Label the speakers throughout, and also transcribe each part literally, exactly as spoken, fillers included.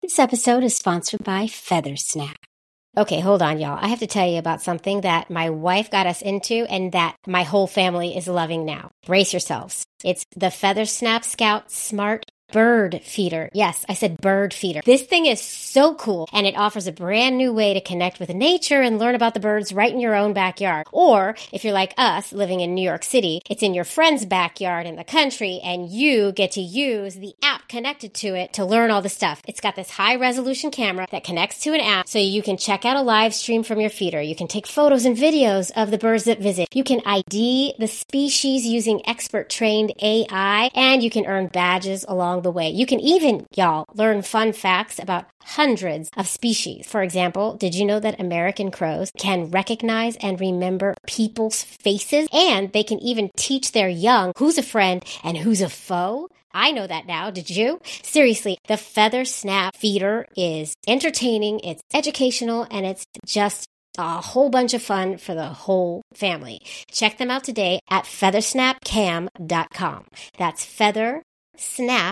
Speaker 1: This episode is sponsored by Feathersnap. Okay, hold on, y'all. I have to tell you about something that my wife got us into and that my whole family is loving now. Brace yourselves. It's the Feathersnap Scout Smart Bird Feeder. Yes, I said bird feeder. This thing is so cool, and it offers a brand new way to connect with nature and learn about the birds right in your own backyard. Or, if you're like us, living in New York City, it's in your friend's backyard in the country, and you get to use the app connected to it to learn all the stuff. It's got this high-resolution camera that connects to an app, so you can check out a live stream from your feeder. You can take photos and videos of the birds that visit. You can I D the species using expert-trained A I, and you can earn badges along the way. You can even, y'all, learn fun facts about hundreds of species. For example, did you know that American crows can recognize and remember people's faces? And they can even teach their young who's a friend and who's a foe? I know that now. Did you? Seriously, the Feathersnap Feeder is entertaining, it's educational, and it's just a whole bunch of fun for the whole family. Check them out today at feathersnap cam dot com. That's feathersnap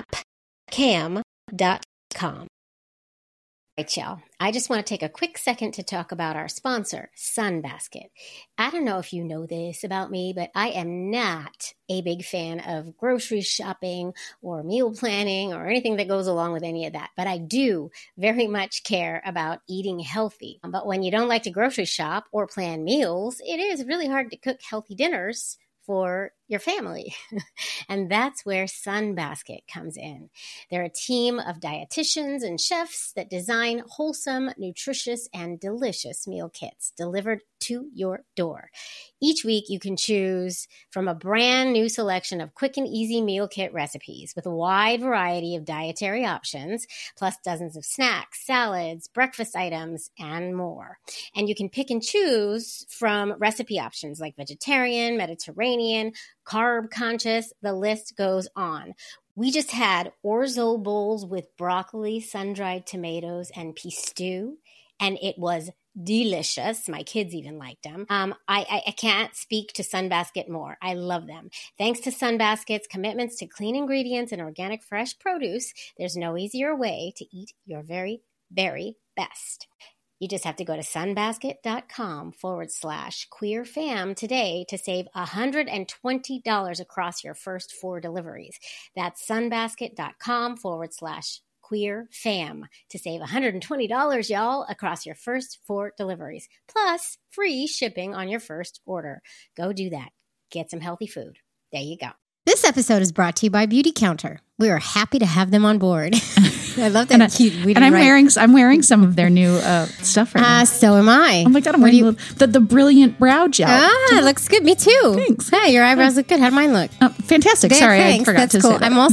Speaker 1: cam dot com. All right, y'all. I just want to take a quick second to talk about our sponsor, Sunbasket. I don't know if you know this about me, but I am not a big fan of grocery shopping or meal planning or anything that goes along with any of that. But I do very much care about eating healthy. But when you don't like to grocery shop or plan meals, it is really hard to cook healthy dinners for your family. And that's where Sunbasket comes in. They're a team of dietitians and chefs that design wholesome, nutritious, and delicious meal kits delivered to your door. Each week, you can choose from a brand new selection of quick and easy meal kit recipes with a wide variety of dietary options, plus dozens of snacks, salads, breakfast items, and more. And you can pick and choose from recipe options like vegetarian, Mediterranean, carb conscious, the list goes on. We just had orzo bowls with broccoli, sun-dried tomatoes, and peas stew, and it was delicious. My kids even liked them. Um, I, I, I can't speak to Sunbasket more. I love them. Thanks to Sunbasket's commitments to clean ingredients and organic fresh produce, there's no easier way to eat your very, very best. You just have to go to sunbasket.com forward slash queer fam today to save one hundred twenty dollars across your first four deliveries. That's sunbasket.com forward slash queer fam to save one hundred twenty dollars, y'all, across your first four deliveries. Plus free shipping on your first order. Go do that. Get some healthy food. There you go.
Speaker 2: This episode is brought to you by Beauty Counter. We are happy to have them on board. I love that.
Speaker 3: and
Speaker 2: cute.
Speaker 3: I, and I'm right. wearing I'm wearing some of their new uh, stuff right now.
Speaker 2: Uh, so am I.
Speaker 3: Oh my god, I'm wearing you... the, the brilliant brow gel.
Speaker 2: Ah, it looks good. Me too.
Speaker 3: Thanks.
Speaker 2: Hey, your eyebrows look good. How do mine look?
Speaker 3: Oh, fantastic.
Speaker 2: They,
Speaker 3: Sorry,
Speaker 2: thanks.
Speaker 3: I forgot
Speaker 2: That's
Speaker 3: to
Speaker 2: cool.
Speaker 3: say that.
Speaker 2: I'm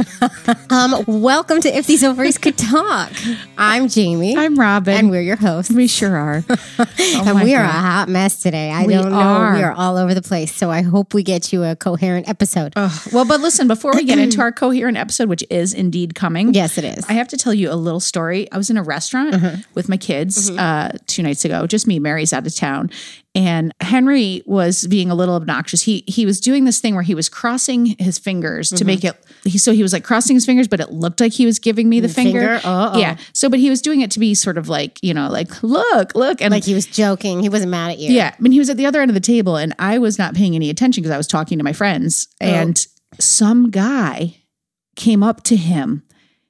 Speaker 2: also um, welcome to If These Ovaries Could Talk. I'm Jamie.
Speaker 3: I'm Robin.
Speaker 2: And we're your hosts.
Speaker 3: We sure are.
Speaker 2: Oh and we God. are a hot mess today. I
Speaker 3: we
Speaker 2: don't know.
Speaker 3: Are.
Speaker 2: We are all over the place. So I hope we get you a coherent episode.
Speaker 3: Oh, well, but listen, before we get into our coherent episode, which is indeed coming.
Speaker 2: Yes, it is.
Speaker 3: I have to tell you a little story. I was in a restaurant mm-hmm. with my kids mm-hmm. uh, two nights ago. Just me. Mary's out of town. And Henry was being a little obnoxious. He he was doing this thing where he was crossing his fingers mm-hmm. to make it. He, so he was like crossing his fingers, but it looked like he was giving me the, the finger.
Speaker 2: finger? Uh-oh.
Speaker 3: Yeah. So, but he was doing it to be sort of like, you know, like, look, look. And
Speaker 2: like he was joking. He wasn't mad at you.
Speaker 3: Yeah. I mean, he was at the other end of the table and I was not paying any attention because I was talking to my friends. Oh. And some guy came up to him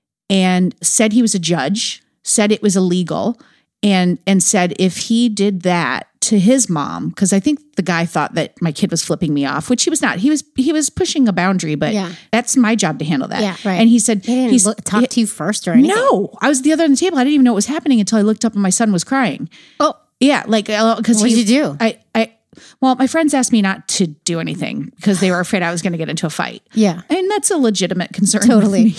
Speaker 3: and said he was a judge, said it was illegal, and and said if he did that to his mom, because I think the guy thought that my kid was flipping me off, which he was not. He was he was pushing a boundary, but yeah. that's my job to handle that.
Speaker 2: Yeah, right.
Speaker 3: And he said
Speaker 2: he didn't
Speaker 3: he's,
Speaker 2: look, talk to you first or anything.
Speaker 3: No, I was the other end of the table. I didn't even know what was happening until I looked up and my son was crying.
Speaker 2: Oh,
Speaker 3: yeah, like because
Speaker 2: what did you do?
Speaker 3: I I. Well, my friends asked me not to do anything because they were afraid I was going to get into a fight.
Speaker 2: Yeah.
Speaker 3: And that's a legitimate concern.
Speaker 2: Totally.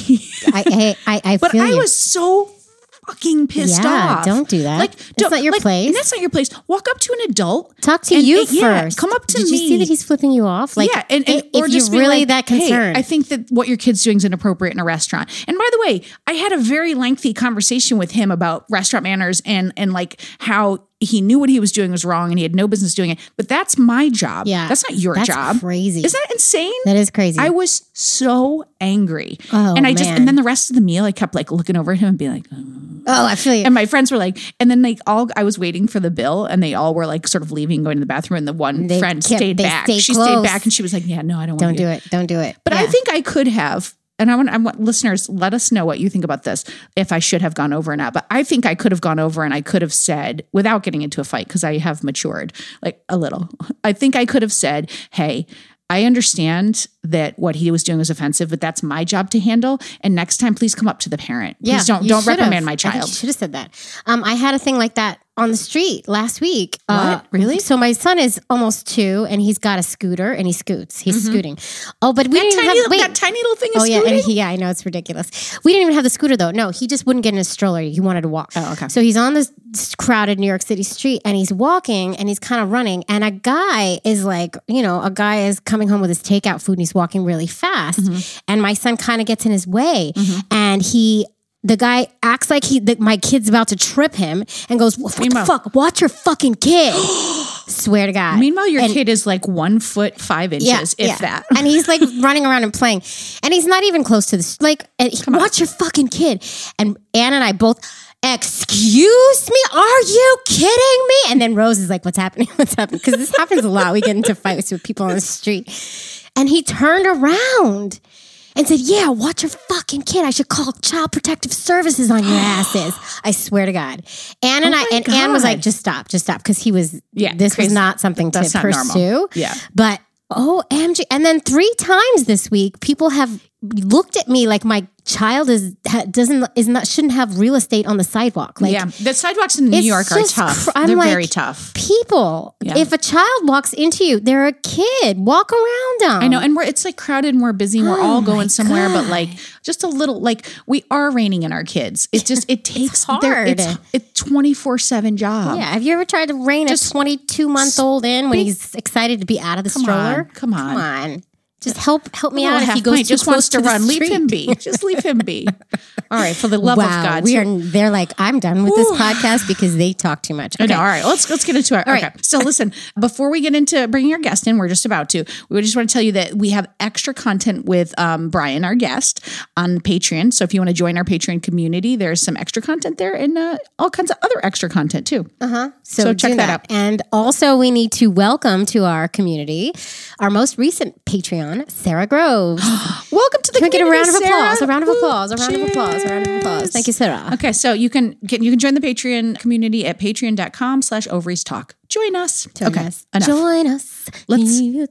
Speaker 2: I, I, I
Speaker 3: But
Speaker 2: feel
Speaker 3: I
Speaker 2: you.
Speaker 3: was so fucking pissed
Speaker 2: yeah,
Speaker 3: off.
Speaker 2: Don't do that.
Speaker 3: Like,
Speaker 2: that's
Speaker 3: don't,
Speaker 2: not your
Speaker 3: like,
Speaker 2: place.
Speaker 3: And that's not your place. Walk up to an adult.
Speaker 2: Talk to
Speaker 3: and,
Speaker 2: you
Speaker 3: and, yeah,
Speaker 2: first.
Speaker 3: Come up to
Speaker 2: Did
Speaker 3: me.
Speaker 2: Did you see that he's flipping you off? Like,
Speaker 3: yeah. And, and,
Speaker 2: if
Speaker 3: or just
Speaker 2: you're really
Speaker 3: like,
Speaker 2: that concerned.
Speaker 3: Hey, I think that what your kid's doing is inappropriate in a restaurant. And by the way, I had a very lengthy conversation with him about restaurant manners and and like how he knew what he was doing was wrong and he had no business doing it. But that's my job.
Speaker 2: Yeah.
Speaker 3: That's not your
Speaker 2: that's
Speaker 3: job.
Speaker 2: Crazy.
Speaker 3: Isn't that insane?
Speaker 2: That is crazy.
Speaker 3: I was so angry.
Speaker 2: Oh,
Speaker 3: and I just
Speaker 2: man.
Speaker 3: and then the rest of the meal I kept like looking over at him and being like, oh.
Speaker 2: Oh, I feel you.
Speaker 3: And my friends were like, and then like all, I was waiting for the bill and they all were like sort of leaving, going to the bathroom. And the one
Speaker 2: They
Speaker 3: friend
Speaker 2: kept-
Speaker 3: stayed
Speaker 2: they
Speaker 3: back.
Speaker 2: stayed
Speaker 3: She
Speaker 2: close.
Speaker 3: stayed back and she was like, yeah, no, I don't want
Speaker 2: Don't
Speaker 3: to
Speaker 2: do it. Don't do it.
Speaker 3: But
Speaker 2: Yeah.
Speaker 3: I think I could have, and I want, I want listeners, let us know what you think about this, if I should have gone over or not. But I think I could have gone over and I could have said, without getting into a fight, because I have matured like a little, I think I could have said, hey, I understand that what he was doing was offensive, but that's my job to handle. And next time, please come up to the parent. Please
Speaker 2: Yeah,
Speaker 3: don't
Speaker 2: you
Speaker 3: don't
Speaker 2: should've.
Speaker 3: reprimand my
Speaker 2: I think
Speaker 3: child.
Speaker 2: you should have said that. Um, I had a thing like that on the street last week. Uh,
Speaker 3: What? Really?
Speaker 2: So my son is almost two, and he's got a scooter, and he scoots. He's scooting. Oh, but we
Speaker 3: That
Speaker 2: didn't
Speaker 3: tiny,
Speaker 2: even have. Wait.
Speaker 3: that tiny little thing is
Speaker 2: Oh yeah,
Speaker 3: scooting?
Speaker 2: and he, yeah, I know it's ridiculous. We didn't even have the scooter though. No, he just wouldn't get in a stroller. He wanted to walk.
Speaker 3: Oh, okay.
Speaker 2: So he's on this crowded New York City street, and he's walking, and he's kind of running, and a guy is like, you know, a guy is coming home with his takeout food, and he's walking really fast,
Speaker 3: Mm-hmm.
Speaker 2: and my son kind of gets in his way, and he. The guy acts like he, that my kid's about to trip him, and goes, "What
Speaker 3: Meanwhile-
Speaker 2: the fuck? Watch your fucking kid!" Swear to God.
Speaker 3: Meanwhile, your
Speaker 2: And-
Speaker 3: kid is like one foot five inches, if that.
Speaker 2: and he's like running around and playing, and he's not even close to this. Like, and he, watch your fucking kid. And Ann and I both, excuse me, are you kidding me? And then Rose is like, what's happening? What's happening? Because this happens a lot. We get into fights with people on the street. And he turned around and said, yeah, watch your fucking kid. I should call Child Protective Services on your asses. I swear to God. Ann and
Speaker 3: Oh
Speaker 2: I,
Speaker 3: my
Speaker 2: and Ann was like,
Speaker 3: God.
Speaker 2: just stop, just stop. Because he was,
Speaker 3: Yeah,
Speaker 2: this
Speaker 3: crazy.
Speaker 2: was not something
Speaker 3: That's
Speaker 2: to
Speaker 3: not normal.
Speaker 2: pursue.
Speaker 3: Yeah.
Speaker 2: But, oh, M G. And then three times this week, people have looked at me like my child is ha, doesn't is not shouldn't have real estate on the sidewalk. Like,
Speaker 3: yeah, the sidewalks in New
Speaker 2: it's
Speaker 3: York are
Speaker 2: just
Speaker 3: tough.
Speaker 2: cr- I'm
Speaker 3: They're
Speaker 2: like,
Speaker 3: very tough.
Speaker 2: people,
Speaker 3: Yeah.
Speaker 2: if a child walks into you, they're a kid. Walk around them.
Speaker 3: I know, and we're it's like crowded and we're busy and we're
Speaker 2: Oh
Speaker 3: all
Speaker 2: my
Speaker 3: going somewhere, but
Speaker 2: God.
Speaker 3: like just a little like we are reining in our kids. It's just it takes they're-
Speaker 2: hard.
Speaker 3: It's it's twenty-four seven job.
Speaker 2: Yeah. Have you ever tried to rein
Speaker 3: Just
Speaker 2: a twenty-two month old in when
Speaker 3: speak-
Speaker 2: he's excited to be out of the
Speaker 3: Come
Speaker 2: stroller?
Speaker 3: on, come on.
Speaker 2: Come on. Just help help me
Speaker 3: Oh,
Speaker 2: out if
Speaker 3: half
Speaker 2: he goes
Speaker 3: pint
Speaker 2: too
Speaker 3: just
Speaker 2: close
Speaker 3: wants to,
Speaker 2: the
Speaker 3: run. Leave
Speaker 2: street.
Speaker 3: him be. Just leave him be. All right, for the love
Speaker 2: wow,
Speaker 3: of God.
Speaker 2: we
Speaker 3: So-
Speaker 2: are. They're like, I'm done with this podcast because they talk too much.
Speaker 3: I know.
Speaker 2: Okay.
Speaker 3: All right, let's let's get into it.
Speaker 2: All
Speaker 3: Okay.
Speaker 2: right.
Speaker 3: So listen, before we get into bringing our guest in, we're just about to. We just want to tell you that we have extra content with um, Brian, our guest, on Patreon. So if you want to join our Patreon community, there's some extra content there and uh, all kinds of other extra content too.
Speaker 2: Uh-huh. So,
Speaker 3: So check
Speaker 2: do
Speaker 3: that out.
Speaker 2: And also, we need to welcome to our community our most recent Patreon, Sarah Groves.
Speaker 3: Welcome to the
Speaker 2: Can we get a round of
Speaker 3: community,
Speaker 2: applause?
Speaker 3: Sarah.
Speaker 2: A round of
Speaker 3: Woo.
Speaker 2: applause. A round of applause. A round of applause. Thank you, Sarah.
Speaker 3: Okay, so you can get you can join the Patreon community at patreon.com slash ovaries talk. Join us.
Speaker 2: Join
Speaker 3: okay,
Speaker 2: us.
Speaker 3: enough.
Speaker 2: Join us.
Speaker 3: Let's-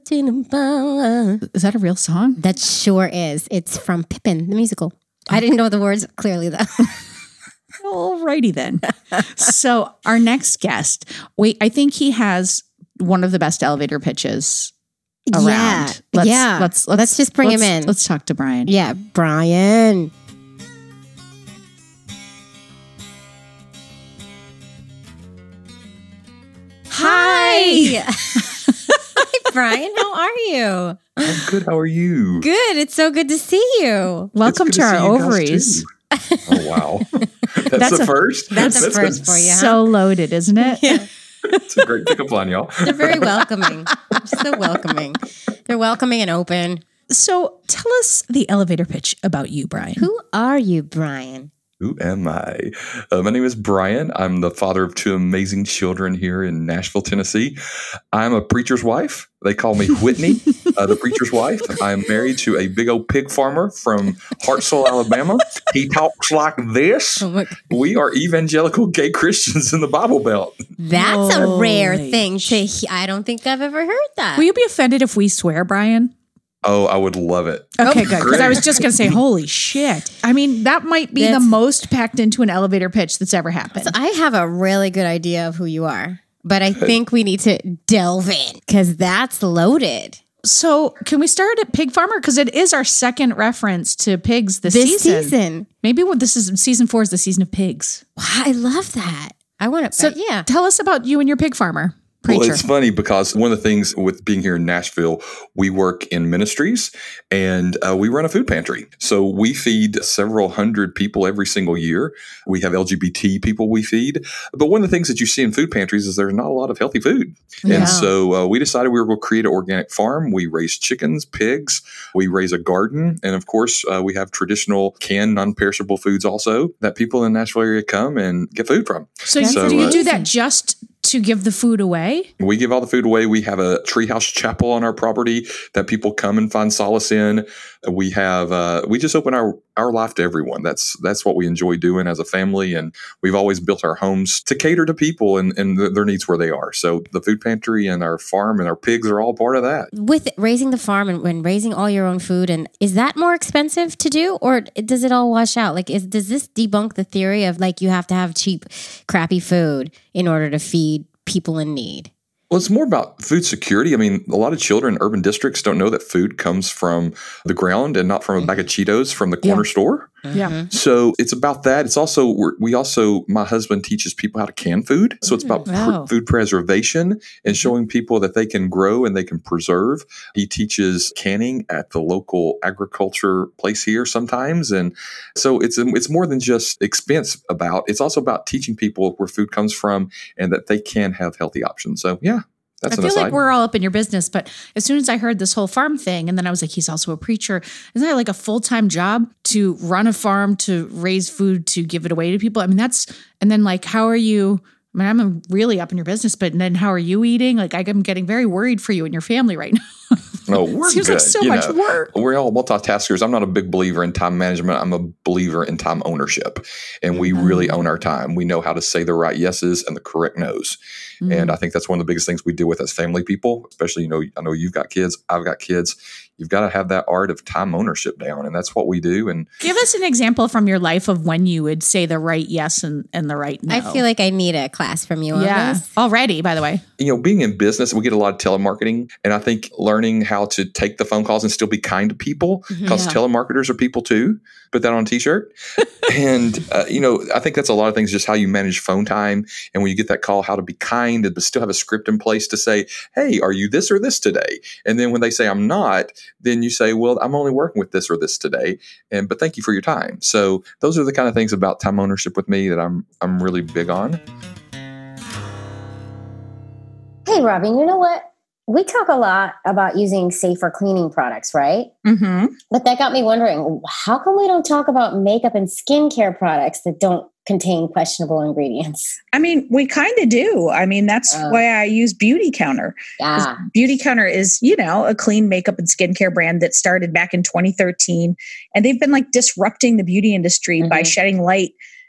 Speaker 2: That
Speaker 3: Is that a real song?
Speaker 2: sure is. It's from Pippin, the musical. I didn't know the words clearly, though.
Speaker 3: Alrighty then. So our next guest, wait, I think he has one of the best elevator pitches around.
Speaker 2: Yeah.
Speaker 3: Let's,
Speaker 2: Yeah.
Speaker 3: Let's,
Speaker 2: Let's just bring him
Speaker 3: let's-
Speaker 2: in.
Speaker 3: Let's talk to Brian.
Speaker 2: Yeah, Brian. Hi. Hi, Brian. How are you?
Speaker 4: I'm good. How are you?
Speaker 2: Good. It's so good to see you.
Speaker 3: Welcome
Speaker 4: It's
Speaker 3: to
Speaker 4: good
Speaker 3: our
Speaker 4: see you guys,
Speaker 3: ovaries.
Speaker 4: too. Oh wow, that's,
Speaker 3: That's
Speaker 4: the
Speaker 3: a-
Speaker 4: first.
Speaker 2: That's a first for you, huh?
Speaker 3: So loaded, isn't it?
Speaker 2: Yeah.
Speaker 4: It's a great pickup line, y'all.
Speaker 2: They're very welcoming. They're so welcoming. They're welcoming and open.
Speaker 3: So tell us the elevator pitch about you, Brian.
Speaker 2: Who are you, Brian?
Speaker 4: Who am I? Uh, my name is Brian. I'm the father of two amazing children here in Nashville, Tennessee. I'm a preacher's wife. They call me Whitney, uh, the preacher's wife. I'm married to a big old pig farmer from Hartselle, Alabama. He talks like this.
Speaker 2: Oh my,
Speaker 4: We are evangelical gay Christians in the Bible Belt.
Speaker 2: that's a rare
Speaker 3: Holy
Speaker 2: thing to hear. I don't think I've ever heard that.
Speaker 3: Will you be offended if we swear, Brian?
Speaker 4: Oh, I would love it.
Speaker 3: Okay, good. Because I
Speaker 4: great.
Speaker 3: was just going to say, holy shit. I mean, that might be
Speaker 2: That's-
Speaker 3: the most packed into an elevator pitch that's ever happened.
Speaker 2: So I have a really good idea of who you are, but I think we need to delve in because that's loaded.
Speaker 3: So, can we start at Pig Farmer? Because it is our second reference to pigs this,
Speaker 2: This
Speaker 3: season.
Speaker 2: season.
Speaker 3: Maybe what this is season four is the season of pigs.
Speaker 2: Wow, I love that. I want to.
Speaker 3: So,
Speaker 2: yeah.
Speaker 3: tell us about you and your pig farmer. Preacher.
Speaker 4: Well, it's funny because one of the things with being here in Nashville, we work in ministries and uh, we run a food pantry. So we feed several hundred people every single year. We have L G B T people we feed. But one of the things that you see in food pantries is there's not a lot of healthy food.
Speaker 2: Yeah.
Speaker 4: And so uh, we decided we were going to create an organic farm. We raise chickens, pigs, we raise a garden. And of course, uh, we have traditional canned, non-perishable foods also that people in the Nashville area come and get food from.
Speaker 3: So,
Speaker 4: So,
Speaker 3: do you
Speaker 4: uh,
Speaker 3: do that just to give the food away?
Speaker 4: We give all the food away. We have a treehouse chapel on our property that people come and find solace in. We have, uh, we just open our, our life to everyone. That's, that's what we enjoy doing as a family. And we've always built our homes to cater to people and, and th- their needs where they are. So the food pantry and our farm and our pigs are all part of that.
Speaker 2: With raising the farm and when raising all your own food, and is that more expensive to do, or does it all wash out? Like, is does this debunk the theory of like you have to have cheap, crappy food in order to feed people in need?
Speaker 4: Well, it's more about food security. I mean, a lot of children in urban districts don't know that food comes from the ground and not from a bag of Cheetos from the corner
Speaker 3: Yeah.
Speaker 4: store.
Speaker 3: Yeah.
Speaker 4: So it's about that. It's also, we're, we also, my husband teaches people how to can food. So it's about
Speaker 3: Wow.
Speaker 4: pr- food preservation and showing people that they can grow and they can preserve. He teaches canning at the local agriculture place here sometimes. And so it's, it's more than just expense about, it's also about teaching people where food comes from and that they can have healthy options. So yeah. That's
Speaker 3: I
Speaker 4: an
Speaker 3: feel
Speaker 4: aside.
Speaker 3: like we're all up in your business, but as soon as I heard this whole farm thing, and then I was like, he's also a preacher. Isn't that like a full-time job to run a farm, to raise food, to give it away to people? I mean, that's, and then like, how are you, I mean, I'm really up in your business, but then how are you eating? Like, I'm getting very worried for you and your family right now.
Speaker 4: No, we're
Speaker 3: Seems
Speaker 4: good.
Speaker 3: like so
Speaker 4: You
Speaker 3: much
Speaker 4: know,
Speaker 3: work.
Speaker 4: We're all multitaskers. I'm not a big believer in time management. I'm a believer in time ownership. And we really own our time. We know how to say the right yeses and the correct nos. And I think that's one of the biggest things we deal with as family people, especially, you know, I know you've got kids, I've got kids. You've got to have that art of time ownership down. And that's what we do. And
Speaker 3: Give us an example from your life of when you would say the right yes and, and the right no.
Speaker 2: I feel like I need a class from you on
Speaker 3: yeah,
Speaker 2: this.
Speaker 3: already, by the way.
Speaker 4: you know, being in business, we get a lot of telemarketing. And I think learning how to take the phone calls and still be kind to people, because
Speaker 3: Yeah.
Speaker 4: telemarketers are people too. Put that on a t-shirt. And, uh, you know, I think that's a lot of things, just how you manage phone time. And when you get that call, how to be kind, but still have a script in place to say, hey, are you this or this today? And then when they say I'm not, then you say, well, I'm only working with this or this today. And, but thank you for your time. So those are the kind of things about time ownership with me that I'm, I'm really big on.
Speaker 1: Hey, Robin, you know what? We talk a lot about using safer cleaning products, right?
Speaker 3: Mm-hmm.
Speaker 1: But that got me wondering, how come we don't talk about makeup and skincare products that don't contain questionable ingredients?
Speaker 5: I mean, we kind of do. I mean, that's
Speaker 1: Uh.
Speaker 5: why I use Beauty Counter. 'Cause
Speaker 1: Yeah.
Speaker 5: Beauty Counter is, you know, a clean makeup and skincare brand that started back in twenty thirteen. And they've been like disrupting the beauty industry by
Speaker 1: Mhm.
Speaker 5: shedding light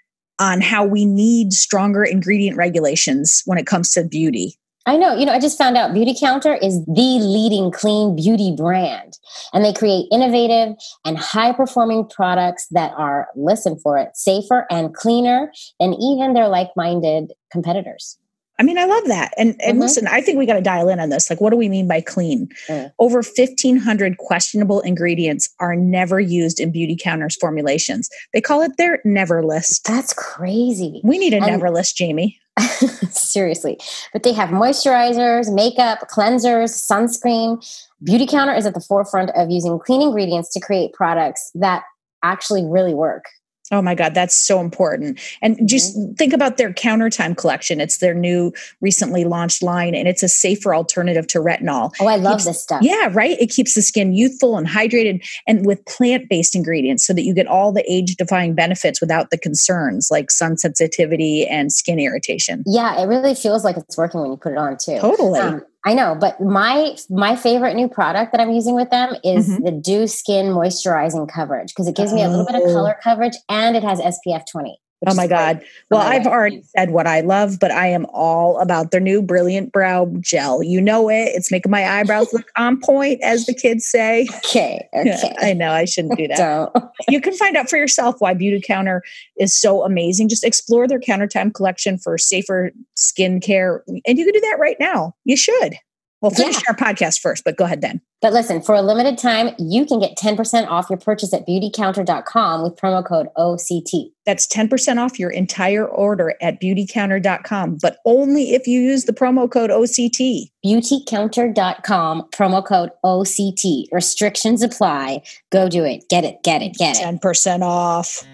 Speaker 5: on how we need stronger ingredient regulations when it comes to beauty.
Speaker 1: I know. You know, I just found out Beauty Counter is the leading clean beauty brand. And they create innovative and high-performing products that are, listen for it, safer and cleaner than even their like-minded competitors.
Speaker 5: I mean, I love that. And and
Speaker 1: Mhm.
Speaker 5: listen, I think we got to dial in on this. Like, what do we mean by clean?
Speaker 1: Mm.
Speaker 5: Over fifteen hundred questionable ingredients are never used in Beauty Counter's formulations. They call it their never list.
Speaker 1: That's crazy.
Speaker 5: We need a
Speaker 1: And-
Speaker 5: never list, Jamie.
Speaker 1: Seriously. But they have moisturizers, makeup, cleansers, sunscreen. Beauty Counter is at the forefront of using clean ingredients to create products that actually really work.
Speaker 5: Oh my God, that's so important. And just think about their Counter Time collection. It's their new recently launched line, and it's a safer alternative to retinol.
Speaker 1: Oh, I love
Speaker 5: Keeps-
Speaker 1: this stuff.
Speaker 5: Yeah, right. It keeps the skin youthful and hydrated, and with plant-based ingredients so that you get all the age-defying benefits without the concerns like sun sensitivity and skin irritation.
Speaker 1: Yeah, it really feels like it's working when you put it on too.
Speaker 5: Totally.
Speaker 1: Um, I know, but my my favorite new product that I'm using with them is
Speaker 5: Mhm.
Speaker 1: the Dew Skin Moisturizing Coverage, because it gives me a little bit of
Speaker 5: Oh.
Speaker 1: color coverage and it has S P F twenty. which
Speaker 5: Oh
Speaker 1: is
Speaker 5: my
Speaker 1: great
Speaker 5: God.
Speaker 1: for
Speaker 5: Well,
Speaker 1: my
Speaker 5: I've
Speaker 1: white
Speaker 5: already
Speaker 1: skin.
Speaker 5: said what I love, but I am all about their new Brilliant Brow Gel. You know it. It's making my eyebrows look on point, as the kids say.
Speaker 1: Okay, okay.
Speaker 5: I know I shouldn't do that.
Speaker 1: Don't.
Speaker 5: You can find out for yourself why Beauty Counter is so amazing. Just explore their Counter Time collection for safer skin care. And you can do that right now. You should. Well, finish
Speaker 1: Yeah.
Speaker 5: our podcast first, but go ahead then.
Speaker 1: But listen, for a limited time, you can get ten percent off your purchase at beauty counter dot com with promo code O C T.
Speaker 5: That's ten percent off your entire order at beauty counter dot com, but only if you use the promo code O C T.
Speaker 1: beauty counter dot com, promo code O C T. Restrictions apply. Go do it. Get it, get it, get it.
Speaker 5: ten percent off.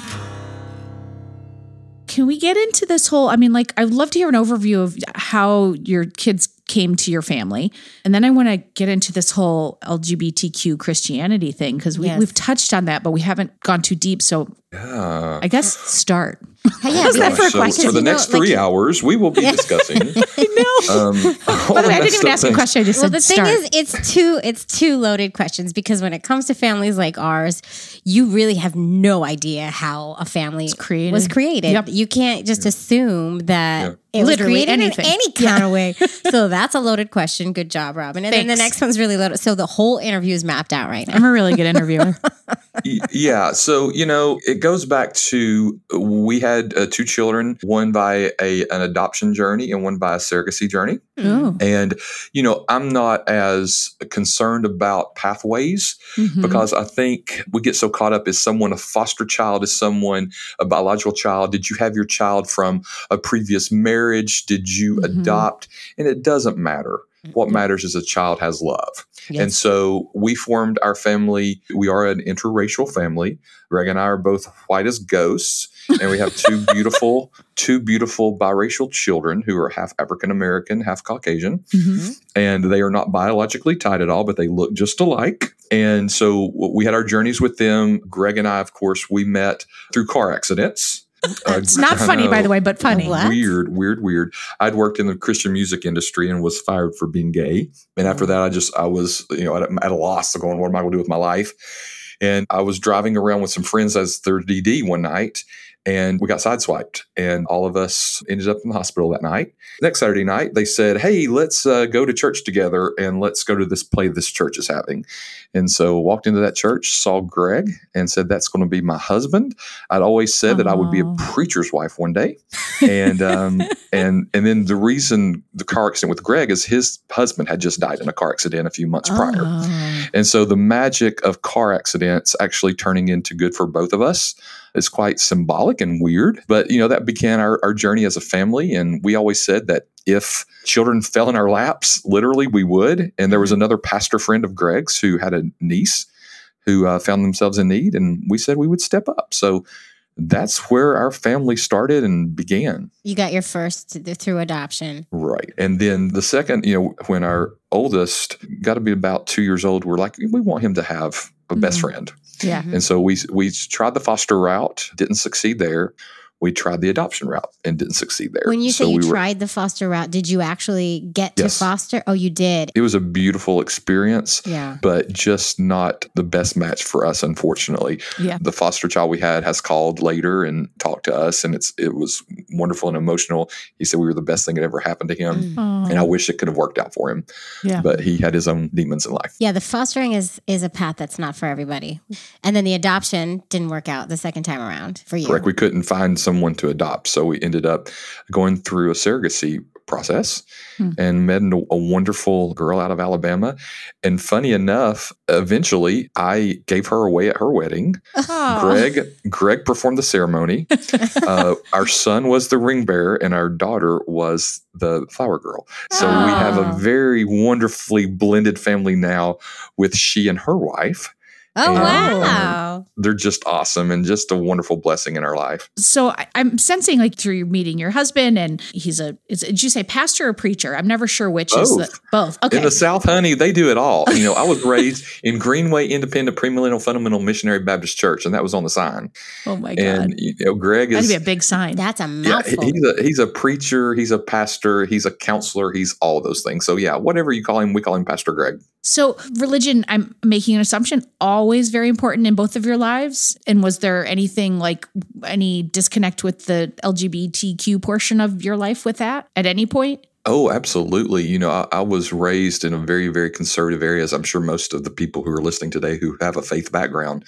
Speaker 3: Can we get into this whole, I mean, like, I'd love to hear an overview of how your kids came to your family. And then I want to get into this whole L G B T Q Christianity thing, because we,
Speaker 2: Yes.
Speaker 3: we've touched on that, but we haven't gone too deep. So
Speaker 4: Yeah.
Speaker 3: I guess start.
Speaker 2: Yeah,
Speaker 3: How's that
Speaker 2: because-
Speaker 3: for a
Speaker 4: So
Speaker 3: question?
Speaker 4: for the
Speaker 2: You know,
Speaker 4: next
Speaker 2: like-
Speaker 4: three hours, we will be discussing.
Speaker 3: I know.
Speaker 4: Um,
Speaker 3: By the way, I didn't even ask you a question. I just
Speaker 2: Well,
Speaker 3: said
Speaker 2: the thing
Speaker 3: start.
Speaker 2: is, it's two it's two loaded questions, because when it comes to families like ours, you really have no idea how a family
Speaker 3: created.
Speaker 2: was created.
Speaker 3: Yep.
Speaker 2: You can't just assume that
Speaker 4: Yeah.
Speaker 2: it
Speaker 3: Literally
Speaker 2: was created
Speaker 3: anything.
Speaker 2: in any kind of way. So that's a loaded question. Good job, Robin. And then the
Speaker 3: Thanks.
Speaker 2: next one's really loaded. So the whole interview is mapped out right now.
Speaker 3: I'm a really good interviewer.
Speaker 4: Y- yeah. So, you know, it goes back to we had uh, two children, one by a an adoption journey and one by a surrogacy journey.
Speaker 3: Oh.
Speaker 4: And, you know, I'm not as concerned about pathways
Speaker 3: Mhm.
Speaker 4: because I think we get so caught up as someone, a foster child, is someone, a biological child. Did you have your child from a previous marriage? Did you
Speaker 3: Mhm.
Speaker 4: adopt? And it doesn't matter. What matters is a child has love. And
Speaker 2: Yes.
Speaker 4: so we formed our family. We are an interracial family. Greg and I are both white as ghosts. And we have two beautiful, two beautiful biracial children who are half African American, half Caucasian.
Speaker 3: Mhm.
Speaker 4: And they are not biologically tied at all, but they look just alike. And so we had our journeys with them. Greg and I, of course, we met through car accidents. Uh,
Speaker 3: It's not
Speaker 4: I
Speaker 3: funny, by
Speaker 4: know.
Speaker 3: the way, but funny.
Speaker 2: What?
Speaker 4: Weird, weird, weird. I'd worked in the Christian music industry and was fired for being gay. And after that, I just, I was, you know, at, at a loss of going, what am I going to do with my life? And I was driving around with some friends as their D D one night, and we got sideswiped, and all of us ended up in the hospital that night. Next Saturday night, they said, hey, let's uh, go to church together and let's go to this play this church is having. And so walked into that church, saw Greg, and said, that's going to be my husband. I'd always said that I would be a
Speaker 3: Oh.
Speaker 4: preacher's wife one day. And um, and and then the reason the car accident with Greg is his husband had just died in a car accident a few months prior.
Speaker 3: Oh.
Speaker 4: And so the magic of car accidents actually turning into good for both of us is quite symbolic and weird. But, you know, that began our, our journey as a family. And we always said that if children fell in our laps, literally we would. And there was another pastor friend of Greg's who had a niece who uh, found themselves in need. And we said we would step up. So that's where our family started and began.
Speaker 2: You got your first th- through adoption.
Speaker 4: Right. And then the second, you know, when our oldest got to be about two years old, we're like, we want him to have a best
Speaker 3: Mhm.
Speaker 4: friend.
Speaker 3: Yeah.
Speaker 2: Mhm.
Speaker 4: And so we we tried the foster route, didn't succeed there. We tried the adoption route and didn't succeed there.
Speaker 2: When you
Speaker 4: so
Speaker 2: say you
Speaker 4: we were-
Speaker 2: tried the foster route, did you actually get to
Speaker 4: Yes.
Speaker 2: foster? Oh, you did.
Speaker 4: it was a beautiful experience,
Speaker 2: Yeah.
Speaker 4: but just not the best match for us, unfortunately.
Speaker 3: Yeah.
Speaker 4: The foster child we had has called later and talked to us, and it's it was wonderful and emotional. He said we were the best thing that ever happened to him.
Speaker 2: Mm.
Speaker 3: Oh.
Speaker 4: And I wish it could have worked out for him,
Speaker 3: Yeah.
Speaker 4: but he had his own demons in life.
Speaker 2: Yeah, the fostering is is a path that's not for everybody. And then the adoption didn't work out the second time around for you.
Speaker 4: Correct. We couldn't find someone to adopt. So we ended up going through a surrogacy process
Speaker 3: Hmm.
Speaker 4: and met a, a wonderful girl out of Alabama. And funny enough, eventually I gave her away at her wedding.
Speaker 3: Oh.
Speaker 4: Greg Greg performed the ceremony. uh, our son was the ring bearer and our daughter was the flower girl. So we have a
Speaker 2: Oh.
Speaker 4: very wonderfully blended family now with she and her wife.
Speaker 2: Oh,
Speaker 4: And,
Speaker 2: wow.
Speaker 4: They're just awesome and just a wonderful blessing in our life.
Speaker 3: So I, I'm sensing like through your meeting your husband, and he's a, is, did you say pastor or preacher? I'm never sure which is the,
Speaker 4: Both.
Speaker 3: both. Okay.
Speaker 4: In the South, honey, they do it all. You know, I was raised in Greenway Independent Premillennial Fundamental Missionary Baptist Church, and that was on the sign.
Speaker 3: oh my God.
Speaker 4: And you know, Greg
Speaker 3: That'd
Speaker 4: is
Speaker 3: be a big sign.
Speaker 2: That's a
Speaker 4: yeah, he-
Speaker 2: mouthful.
Speaker 4: he's a he's a preacher, he's a pastor, he's a counselor, he's all those things. So yeah, whatever you call him, we call him Pastor Greg.
Speaker 3: So religion, I'm making an assumption, always very important in both of your lives. And was there anything like any disconnect with the L G B T Q portion of your life with that at any point?
Speaker 4: Oh, absolutely. You know, I, I was raised in a very, very conservative area, as I'm sure most of the people who are listening today who have a faith background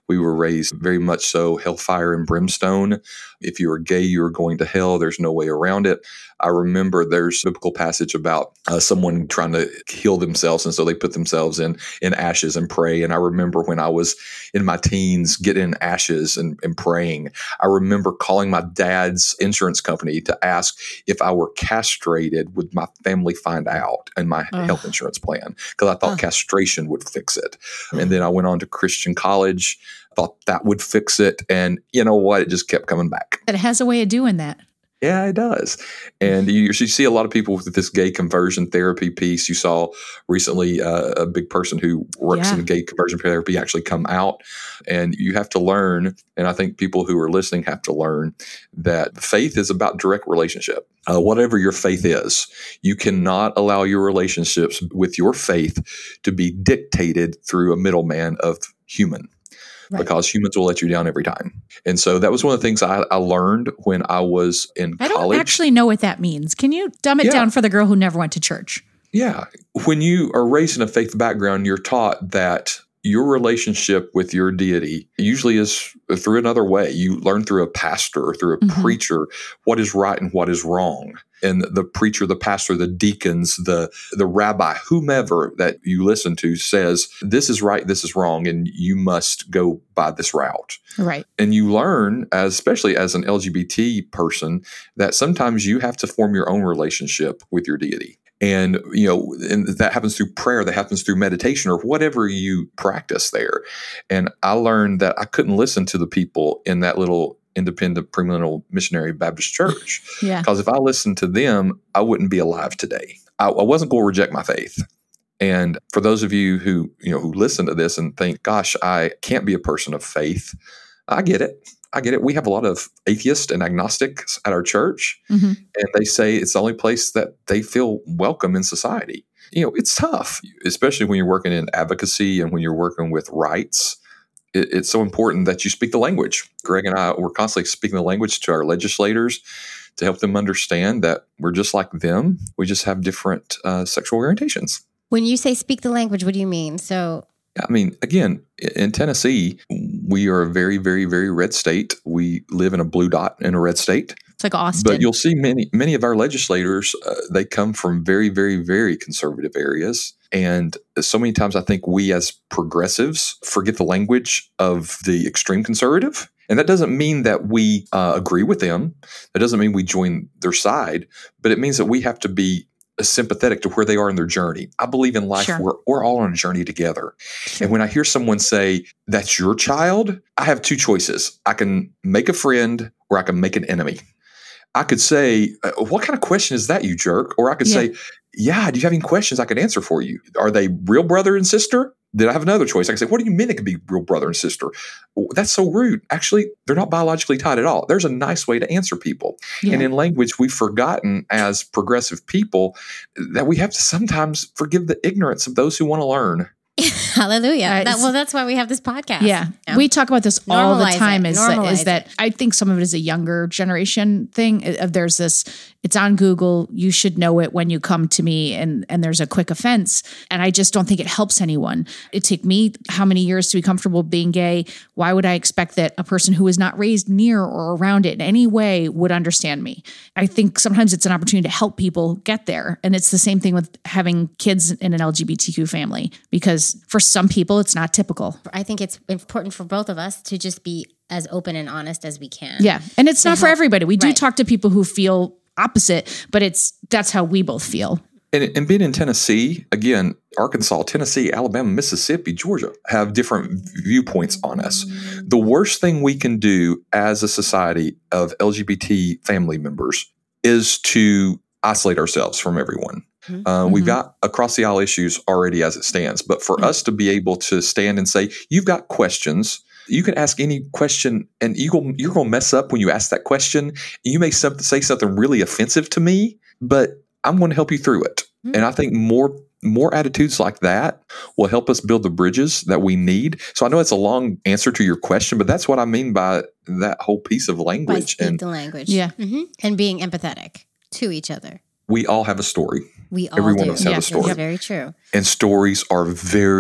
Speaker 4: We were raised very much so hellfire and brimstone. If you were gay, you were going to hell. There's no way around it. I remember there's a biblical passage about uh, someone trying to heal themselves, and so they put themselves in in ashes and pray. And I remember when I was in my teens getting in ashes and, and praying, I remember calling my dad's insurance company to ask if I were castrated, would my family find out in my uh. health insurance plan? Because I thought uh. castration would fix it. Mm. And then I went on to Christian college, thought that would fix it. And you know what? It just kept coming back.
Speaker 3: It has a way of doing that.
Speaker 4: Yeah, it does. And you, you see a lot of people with this gay conversion therapy piece. You saw recently uh, a big person who works yeah. in gay conversion therapy actually come out. And you have to learn, and I think people who are listening have to learn, that faith is about direct relationship. Uh, whatever your faith is, you cannot allow your relationships with your faith to be dictated through a middleman of human. Right. Because humans will let you down every time. And so that was one of the things I, I learned when I was in
Speaker 3: I
Speaker 4: college.
Speaker 3: I don't actually know what that means. Can you dumb it yeah. down for the girl who never went to church?
Speaker 4: Yeah. When you are raised in a faith background, you're taught that your relationship with your deity usually is through another way. You learn through a pastor or through a mm-hmm. preacher what is right and what is wrong. And the preacher, the pastor, the deacons, the the rabbi, whomever that you listen to says, this is right, this is wrong, and you must go by this route.
Speaker 3: Right.
Speaker 4: And you learn, as, especially as an L G B T person, that sometimes you have to form your own relationship with your deity. And, you know, and that happens through prayer, that happens through meditation or whatever you practice there. And I learned that I couldn't listen to the people in that little independent premillennial missionary Baptist church.
Speaker 3: Yeah.
Speaker 4: Because if I listened to them, I wouldn't be alive today. I, I wasn't going to reject my faith. And for those of you who, you know, who listen to this and think, gosh, I can't be a person of faith, I get it. I get it. We have a lot of atheists and agnostics at our church, mm-hmm. and they say it's the only place that they feel welcome in society. You know, it's tough, especially when you're working in advocacy and when you're working with rights. It, it's so important that you speak the language. Greg and I, we're constantly speaking the language to our legislators to help them understand that we're just like them. We just have different uh, sexual orientations.
Speaker 2: When you say speak the language, what do you mean? So
Speaker 4: I mean, again, in Tennessee, we are a very, very, very red state. We live in a blue dot in a red state.
Speaker 3: It's like Austin.
Speaker 4: But you'll see many, many of our legislators, uh, they come from very, very, very conservative areas. And so many times I think we as progressives forget the language of the extreme conservative. And that doesn't mean that we uh, agree with them. That doesn't mean we join their side. But it means that we have to be sympathetic to where they are in their journey. I believe in life,
Speaker 3: sure.
Speaker 4: we're, we're all on a journey together. Sure. And when I hear someone say, that's your child, I have two choices. I can make a friend or I can make an enemy. I could say, what kind of question is that, you jerk? Or I could yeah. say, yeah, do you have any questions I could answer for you? Are they real brother and sister? Then I have another choice. I can say, what do you mean it could be real brother and sister? That's so rude. Actually, they're not biologically tied at all. There's a nice way to answer people. Yeah. And in language, we've forgotten as progressive people that we have to sometimes forgive the ignorance of those who want to learn.
Speaker 2: Hallelujah. Uh, that, well, that's why we have this podcast.
Speaker 3: Yeah. You know? We talk about this Normalize all the time is, is that I think some of it is a younger generation thing. There's this, it's on Google. You should know it when you come to me, and, and there's a quick offense. And I just don't think it helps anyone. It took me how many years to be comfortable being gay? Why would I expect that a person who was not raised near or around it in any way would understand me? I think sometimes it's an opportunity to help people get there. And it's the same thing with having kids in an L G B T Q family, because for some people, it's not typical.
Speaker 2: I think it's important for both of us to just be as open and honest as we can.
Speaker 3: Yeah. And it's not help. for everybody. We do right. talk to people who feel opposite, but it's that's how we both feel.
Speaker 4: And, and being in Tennessee, again, Arkansas, Tennessee, Alabama, Mississippi, Georgia have different viewpoints on us. The worst thing we can do as a society of L G B T family members is to isolate ourselves from everyone. Mm-hmm. Uh, we've got across the aisle issues already as it stands. But for mm-hmm. us to be able to stand and say, you've got questions, you can ask any question, and you go, you're going to mess up when you ask that question. You may some, say something really offensive to me, but I'm going to help you through it. Mm-hmm. And I think more more attitudes like that will help us build the bridges that we need. So I know it's a long answer to your question, but that's what I mean by that whole piece of language.
Speaker 2: By speak
Speaker 4: and
Speaker 2: the language.
Speaker 3: Yeah.
Speaker 2: Mm-hmm. And being empathetic to each other.
Speaker 4: We all have a story.
Speaker 2: We all
Speaker 4: Everyone
Speaker 2: do.
Speaker 4: else has
Speaker 2: yes,
Speaker 4: a story.
Speaker 2: That's very true.
Speaker 4: And stories are very,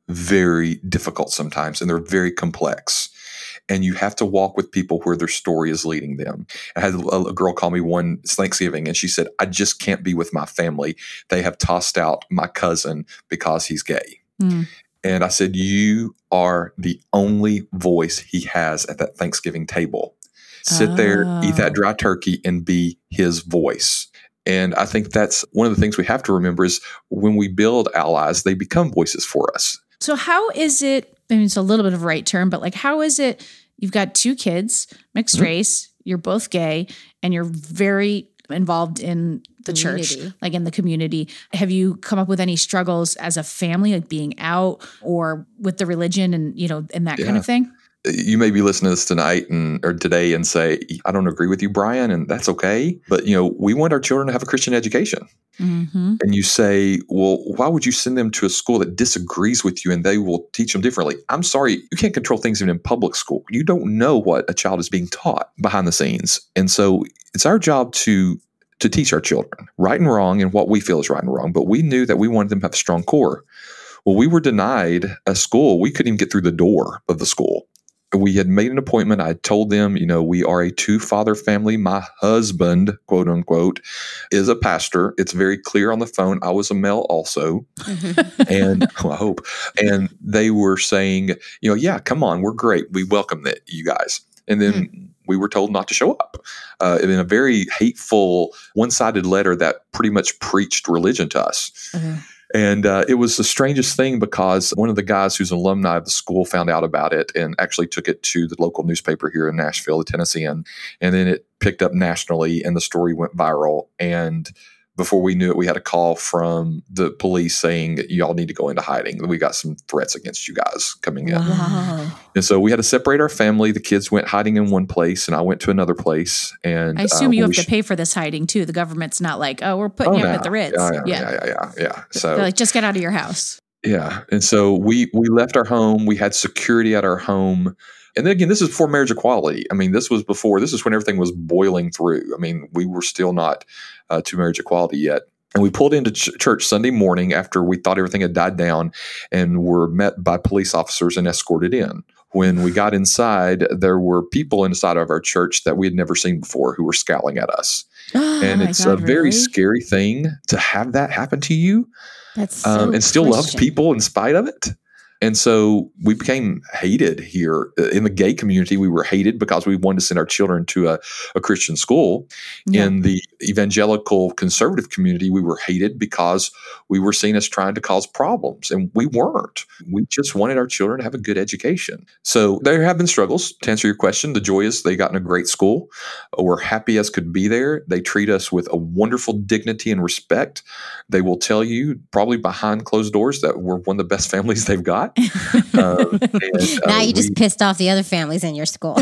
Speaker 4: very difficult sometimes, and they're very complex. And you have to walk with people where their story is leading them. I had a, a girl call me one Thanksgiving, and she said, I just can't be with my family. They have tossed out my cousin because he's gay. Mm. And I said, you are the only voice he has at that Thanksgiving table. Sit oh. there, eat that dry turkey, and be his voice. And I think that's one of the things we have to remember is when we build allies, they become voices for us.
Speaker 3: So how is it, I mean, it's a little bit of a right term, but like, how is it, you've got two kids, mixed mm-hmm. race, you're both gay, and you're very involved in the community. Church, like in the community. Have you come up with any struggles as a family, like being out or with the religion and, you know, and that yeah. kind of thing?
Speaker 4: You may be listening to this tonight and or today and say, I don't agree with you, Brian, and that's okay. But, you know, we want our children to have a Christian education. Mm-hmm. And you say, well, why would you send them to a school that disagrees with you and they will teach them differently? I'm sorry, you can't control things even in public school. You don't know what a child is being taught behind the scenes. And so it's our job to to teach our children right and wrong and what we feel is right and wrong. But we knew that we wanted them to have a strong core. Well, we were denied a school. We couldn't even get through the door of the school. We had made an appointment. I told them, you know, we are a two-father family. My husband, quote unquote, is a pastor. It's very clear on the phone. I was a male also. and well, I hope. And they were saying, you know, yeah, come on. We're great. We welcome that, you guys. And then mm. we were told not to show up uh, in a very hateful, one-sided letter that pretty much preached religion to us. Mm-hmm. And uh, it was the strangest thing because one of the guys who's an alumni of the school found out about it and actually took it to the local newspaper here in Nashville, the Tennessean. And then it picked up nationally and the story went viral. And before we knew it, we had a call from the police saying, y'all need to go into hiding. We got some threats against you guys coming in. Wow. And so we had to separate our family. The kids went hiding in one place and I went to another place. And
Speaker 3: I assume
Speaker 4: uh,
Speaker 3: you have
Speaker 4: sh-
Speaker 3: to pay for this hiding too. The government's not like, oh, we're putting oh, you up no. at the Ritz.
Speaker 4: Yeah, yeah,
Speaker 3: yeah.
Speaker 4: yeah, yeah, yeah, yeah. So
Speaker 3: they're like, just get out of your house.
Speaker 4: Yeah. And so we we left our home. We had security at our home. And then again, this is before marriage equality. I mean, this was before, this is when everything was boiling through. I mean, we were still not uh, to marriage equality yet. And we pulled into ch- church Sunday morning after we thought everything had died down and were met by police officers and escorted in. When we got inside, there were people inside of our church that we had never seen before who were scowling at us. Oh, and it's God, a very really? scary thing to have that happen to you.
Speaker 2: That's so
Speaker 4: um, and still
Speaker 2: Christian.
Speaker 4: love people in spite of it. And so we became hated here in the gay community. We were hated because we wanted to send our children to a, a Christian school. Yeah. In the evangelical conservative community, we were hated because we were seen as trying to cause problems, and we weren't. We just wanted our children to have a good education. So there have been struggles. To answer your question, the joy is they got in a great school. We're happy as could be there. They treat us with a wonderful dignity and respect. They will tell you probably behind closed doors that we're one of the best families they've got. um, and,
Speaker 2: now
Speaker 4: uh,
Speaker 2: you
Speaker 4: we,
Speaker 2: just pissed off the other families in your school.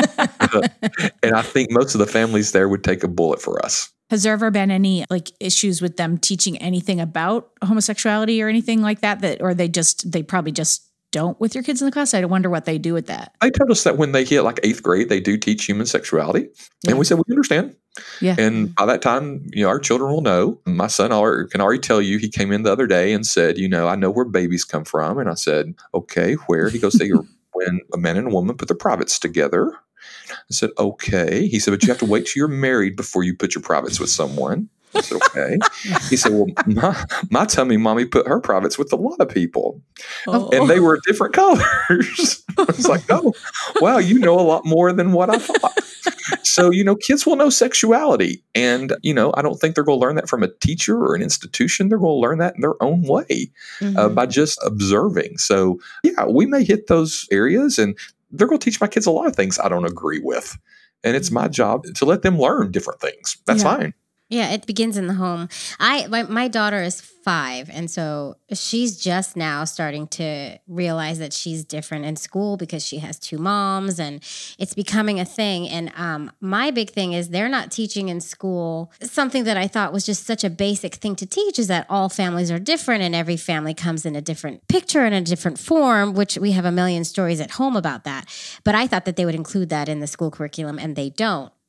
Speaker 4: And I think most of the families there would take a bullet for us.
Speaker 3: Has there ever been any like issues with them teaching anything about homosexuality or anything like that? That or they just they probably just don't with your kids in the class? I wonder what they do with that.
Speaker 4: They told us that when they hit like eighth grade, they do teach human sexuality, yeah. and we said we understand. Yeah. And by that time, you know, our children will know. My son already, can already tell you, he came in the other day and said, you know, I know where babies come from. And I said, okay, where? He goes, they are when a man and a woman put their privates together. I said, okay. He said, but you have to wait till you're married before you put your privates with someone. I said, okay. He said, well, my, my tummy mommy put her privates with a lot of people. Oh. And they were different colors. I was like, oh, wow, you know a lot more than what I thought. So, you know, kids will know sexuality. And, you know, I don't think they're going to learn that from a teacher or an institution. They're going to learn that in their own way mm-hmm. uh, by just observing. So, yeah, we may hit those areas and they're going to teach my kids a lot of things I don't agree with. And it's my job to let them learn different things. That's
Speaker 2: yeah.
Speaker 4: fine.
Speaker 2: Yeah, it begins in the home. I my, my daughter is five, and so she's just now starting to realize that she's different in school because she has two moms, and it's becoming a thing. And um, my big thing is they're not teaching in school something that I thought was just such a basic thing to teach, is that all families are different and every family comes in a different picture and a different form, which we have a million stories at home about that. But I thought that they would include that in the school curriculum, and they don't.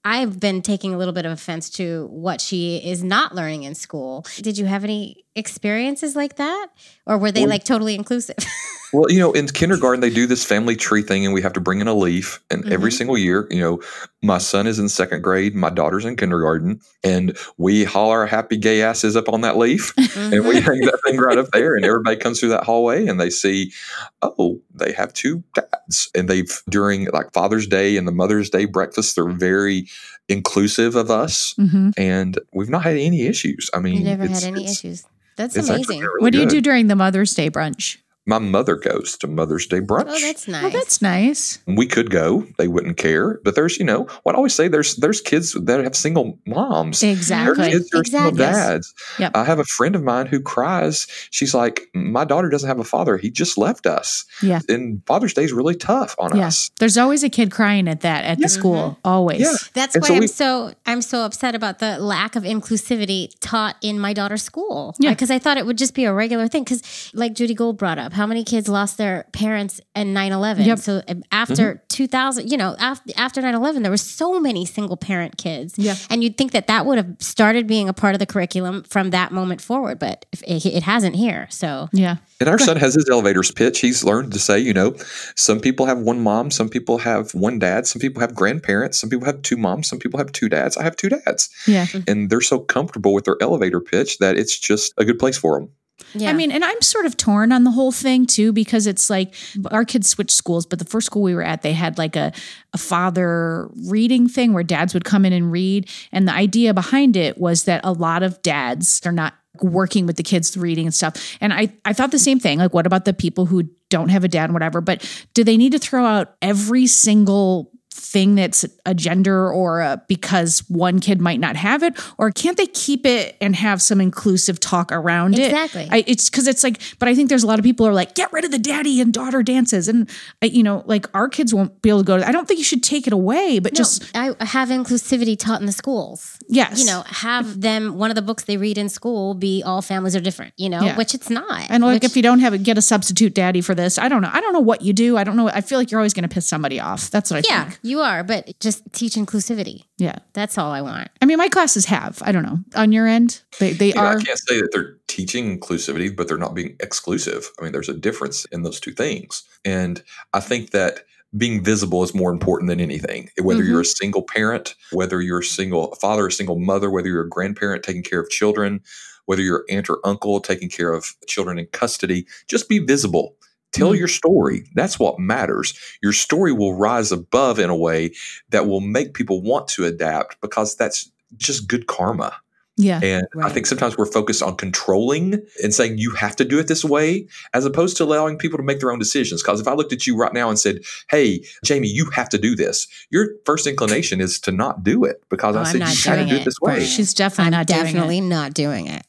Speaker 2: I've been taking a little bit of offense to what she is not learning in school. Did you have any experiences like that? Or were they
Speaker 4: Well,
Speaker 2: like totally inclusive?
Speaker 4: Well, you know, in kindergarten, they do this family tree thing and we have to bring in a leaf. And every
Speaker 2: Mhm.
Speaker 4: single year, you know, my son is in second grade, my daughter's in kindergarten, and we haul our happy gay asses up on that leaf and we
Speaker 2: Mhm.
Speaker 4: hang that thing right up there. And everybody comes through that hallway and they see, oh, they have two dads. And they've, during like Father's Day and the Mother's Day breakfast, they're very inclusive of us.
Speaker 3: Mm-hmm.
Speaker 4: And we've not had any issues. I mean,
Speaker 2: You never
Speaker 4: it's,
Speaker 2: had any
Speaker 4: it's,
Speaker 2: issues. That's
Speaker 4: it's actually
Speaker 2: amazing.
Speaker 4: been really
Speaker 3: What do you
Speaker 4: good.
Speaker 3: do during the Mother's Day brunch?
Speaker 4: My mother goes to Mother's Day brunch.
Speaker 2: Oh, that's nice.
Speaker 3: Oh, that's nice.
Speaker 4: We could go; they wouldn't care. But there's, you know, what I always say: there's there's kids that have single moms.
Speaker 3: Exactly.
Speaker 4: There's kids who are
Speaker 2: Exactly.
Speaker 4: single dads.
Speaker 3: Yep.
Speaker 4: I have a friend of mine who cries. She's like, "My daughter doesn't have a father. He just left us."
Speaker 3: Yeah.
Speaker 4: And Father's Day is really tough on
Speaker 3: Yeah.
Speaker 4: us.
Speaker 3: There's always a kid crying at that at
Speaker 4: Yeah.
Speaker 3: the school. Always.
Speaker 4: Yeah.
Speaker 2: That's
Speaker 4: And
Speaker 2: why
Speaker 4: so
Speaker 2: I'm
Speaker 4: we-
Speaker 2: so I'm so upset about the lack of inclusivity taught in my daughter's school.
Speaker 3: Yeah.
Speaker 2: Because I thought it would just be a regular thing. Because like Judy Gold brought up, how many kids lost their parents in nine eleven?
Speaker 3: Yep.
Speaker 2: So um, after two thousand, you know, after after nine eleven, there were so many single parent kids.
Speaker 3: Yeah.
Speaker 2: And you'd think that that would have started being a part of the curriculum from that moment forward, but it, it hasn't here. So
Speaker 3: Yeah.
Speaker 4: And our son has his elevator's pitch. He's learned to say, you know, some people have one mom, some people have one dad, some people have grandparents, some people have two moms, some people have two dads. I have two dads.
Speaker 3: Yeah.
Speaker 4: And they're so comfortable with their elevator pitch that it's just a good place for them.
Speaker 2: yeah.
Speaker 3: I mean, and I'm sort of torn on the whole thing too, because it's like our kids switched schools, but the first school we were at, they had like a, a father reading thing where dads would come in and read. And the idea behind it was that a lot of dads are not working with the kids reading and stuff. And I, I thought the same thing. Like, what about the people who don't have a dad and whatever? But do they need to throw out every single thing that's a gender or a, because one kid might not have it? Or can't they keep it and have some inclusive talk around it?
Speaker 2: Exactly.
Speaker 3: I, it's because it's like, but I think there's a lot of people who are like, get rid of the daddy and daughter dances. And, I, you know, like our kids won't be able to go to, I don't think you should take it away, but
Speaker 2: No,
Speaker 3: just,
Speaker 2: I have inclusivity taught in the schools.
Speaker 3: yes.
Speaker 2: You know, have them, one of the books they read in school be All Families Are Different, you know,
Speaker 3: Yeah.
Speaker 2: which it's not.
Speaker 3: And like,
Speaker 2: which-
Speaker 3: if you don't have it, get a substitute daddy for this. I don't know. I don't know what you do. I don't know. I feel like you're always going to piss somebody off. That's what I
Speaker 2: yeah,
Speaker 3: think.
Speaker 2: you are, but just teach inclusivity.
Speaker 3: Yeah.
Speaker 2: That's all I want.
Speaker 3: I mean, my classes have, I don't know, on your end, they, they
Speaker 4: You know,
Speaker 3: are.
Speaker 4: I can't say that they're teaching inclusivity, but they're not being exclusive. I mean, there's a difference in those two things. And I think that being visible is more important than anything. Whether
Speaker 3: Mm-hmm.
Speaker 4: you're a single parent, whether you're a single father, a single mother, whether you're a grandparent taking care of children, whether you're aunt or uncle taking care of children in custody, just be visible. Tell
Speaker 3: Mhm.
Speaker 4: your story. That's what matters. Your story will rise above in a way that will make people want to adapt because that's just good karma.
Speaker 3: Yeah.
Speaker 4: And I
Speaker 2: Right.
Speaker 4: think sometimes we're focused on controlling and saying you have to do it this way, as opposed to allowing people to make their own decisions. Because if I looked at you right now and said, hey, Jamie, you have to do this, your first inclination is to not do it because
Speaker 2: Oh,
Speaker 4: I
Speaker 2: I'm
Speaker 4: said
Speaker 2: not
Speaker 4: you got to
Speaker 2: doing
Speaker 4: do it
Speaker 2: it.
Speaker 4: this way.
Speaker 3: She's definitely
Speaker 2: I'm
Speaker 3: not doing it.
Speaker 2: definitely not doing it.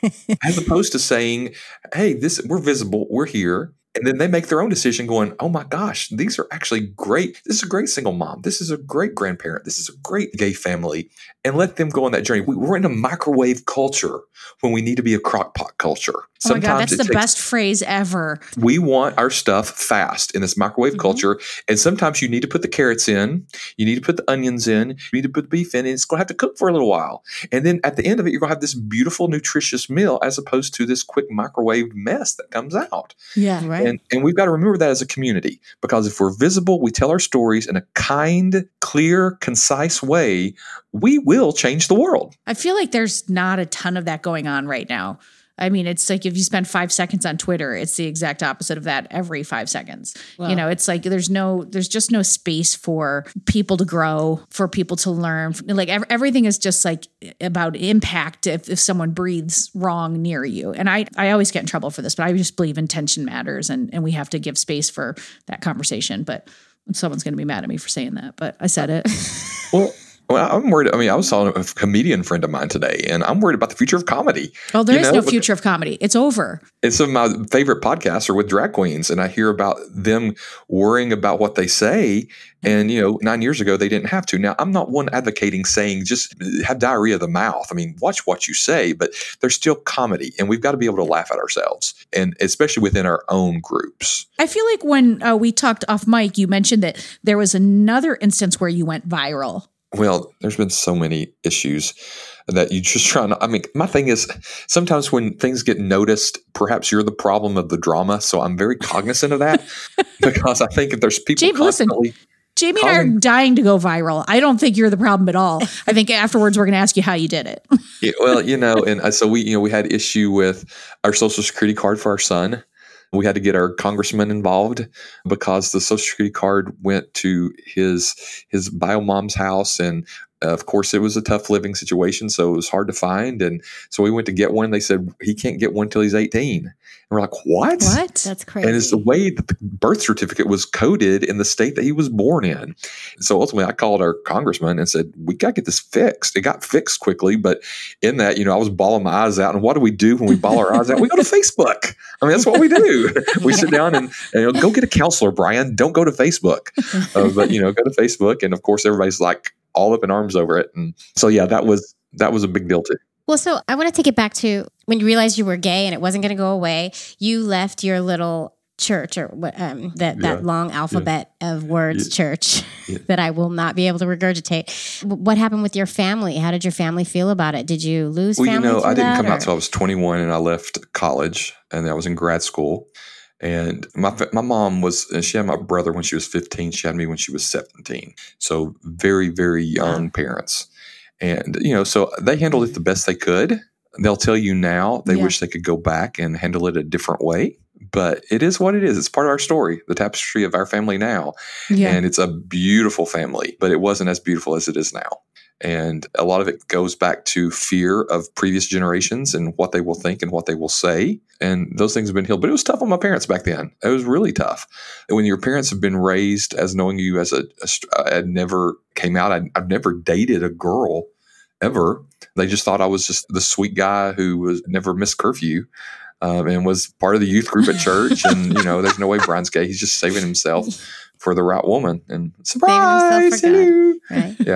Speaker 4: As opposed to saying, hey, this we're visible, we're here. And then they make their own decision going, oh my gosh, these are actually great. This is a great single mom. This is a great grandparent. This is a great gay family. And let them go on that journey. We, we're in a microwave culture when we need to be a crock pot culture.
Speaker 3: Oh my God, that's
Speaker 4: it
Speaker 3: the
Speaker 4: takes-
Speaker 3: best phrase ever.
Speaker 4: We want our stuff fast in this microwave
Speaker 3: Mm-hmm.
Speaker 4: culture. And sometimes you need to put the carrots in, you need to put the onions in, you need to put the beef in, and it's going to have to cook for a little while. And then at the end of it, you're going to have this beautiful, nutritious meal as opposed to this quick microwave mess that comes out.
Speaker 3: Yeah.
Speaker 2: Right.
Speaker 4: And, and we've got to remember that as a community, because if we're visible, we tell our stories in a kind, clear, concise way, we will change the world.
Speaker 3: I feel like there's not a ton of that going on right now. I mean, it's like if you spend five seconds on Twitter, it's the exact opposite of that every five seconds.
Speaker 2: Wow.
Speaker 3: You know, it's like there's no, there's just no space for people to grow, for people to learn. Like ev- everything is just like about impact if, if someone breathes wrong near you. And I, I always get in trouble for this, but I just believe intention matters and, and we have to give space for that conversation. But someone's going to be mad at me for saying that, but I said it.
Speaker 4: Well, well, I'm worried. I mean, I was telling a comedian friend of mine today, and I'm worried about the future of comedy.
Speaker 3: Oh, there
Speaker 4: You
Speaker 3: is
Speaker 4: know,
Speaker 3: no future of comedy. It's over.
Speaker 4: And some of my favorite podcasts are with drag queens, and I hear about them worrying about what they say. And, you know, nine years ago, they didn't have to. Now, I'm not one advocating saying just have diarrhea of the mouth. I mean, watch what you say, but there's still comedy, and we've got to be able to laugh at ourselves, and especially within our own groups.
Speaker 3: I feel like when uh, we talked off mic, you mentioned that there was another instance where you went viral.
Speaker 4: Well, there's been so many issues that you just try to, I mean, my thing is sometimes when things get noticed, perhaps you're the problem of the drama. So I'm very cognizant of that because I think if there's people
Speaker 3: Jamie, listen,
Speaker 4: constantly.
Speaker 3: Jamie and I are dying to go viral. I don't think you're the problem at all. I think afterwards we're going to ask you how you did it.
Speaker 4: Yeah, well, you know, and uh, so we, you know, we had issue with our Social Security card for our son. We had to get our congressman involved because the Social Security card went to his his bio mom's house, and uh, of course, it was a tough living situation, so it was hard to find. And so we went to get one. They said he can't get one till he's eighteen. And we're like, what?
Speaker 3: What?
Speaker 2: That's crazy.
Speaker 4: And it's the way that the birth certificate was coded in the state that he was born in. So ultimately, I called our congressman and said, we got to get this fixed. It got fixed quickly. But in that, you know, I was bawling my eyes out. And what do we do when we bawl our eyes out? We go to Facebook. I mean, that's what we do. We sit down and, and you know, go get a counselor, Brian. Don't go to Facebook. Uh, but, you know, go to Facebook. And of course, everybody's like all up in arms over it. And so, yeah, that was that was a big deal too.
Speaker 2: Well, so I want to take it back to when you realized you were gay and it wasn't going to go away. You left your little church or um, that
Speaker 4: Yeah.
Speaker 2: that long alphabet of words
Speaker 4: Yeah.
Speaker 2: church
Speaker 4: Yeah.
Speaker 2: that I will not be able to regurgitate. W- What happened with your family? How did your family feel about it? Did you lose
Speaker 4: Well, you
Speaker 2: family?
Speaker 4: know,
Speaker 2: through
Speaker 4: I didn't
Speaker 2: that,
Speaker 4: come
Speaker 2: or-
Speaker 4: out till I was twenty-one, and I left college, and I was in grad school. And my fa- my mom was, and she had my brother when she was fifteen. She had me when she was seventeen. So very, very young parents. And, you know, so they handled it the best they could. They'll tell you now they
Speaker 2: Yeah.
Speaker 4: wish they could go back and handle it a different way. But it is what it is. It's part of our story, the tapestry of our family now.
Speaker 3: Yeah.
Speaker 4: And it's a beautiful family, but it wasn't as beautiful as it is now. And a lot of it goes back to fear of previous generations and what they will think and what they will say. And those things have been healed. But it was tough on my parents back then. It was really tough. And when your parents have been raised as knowing you as a, a str- I had never came out, I, I've never dated a girl ever. They just thought I was just the sweet guy who was never missed curfew. Um, and was part of the youth group at church. And, you know, there's no way Brian's gay. He's just saving himself for the right woman. And surprise!
Speaker 2: Saving himself for
Speaker 4: hello.
Speaker 2: Right?
Speaker 4: Yeah.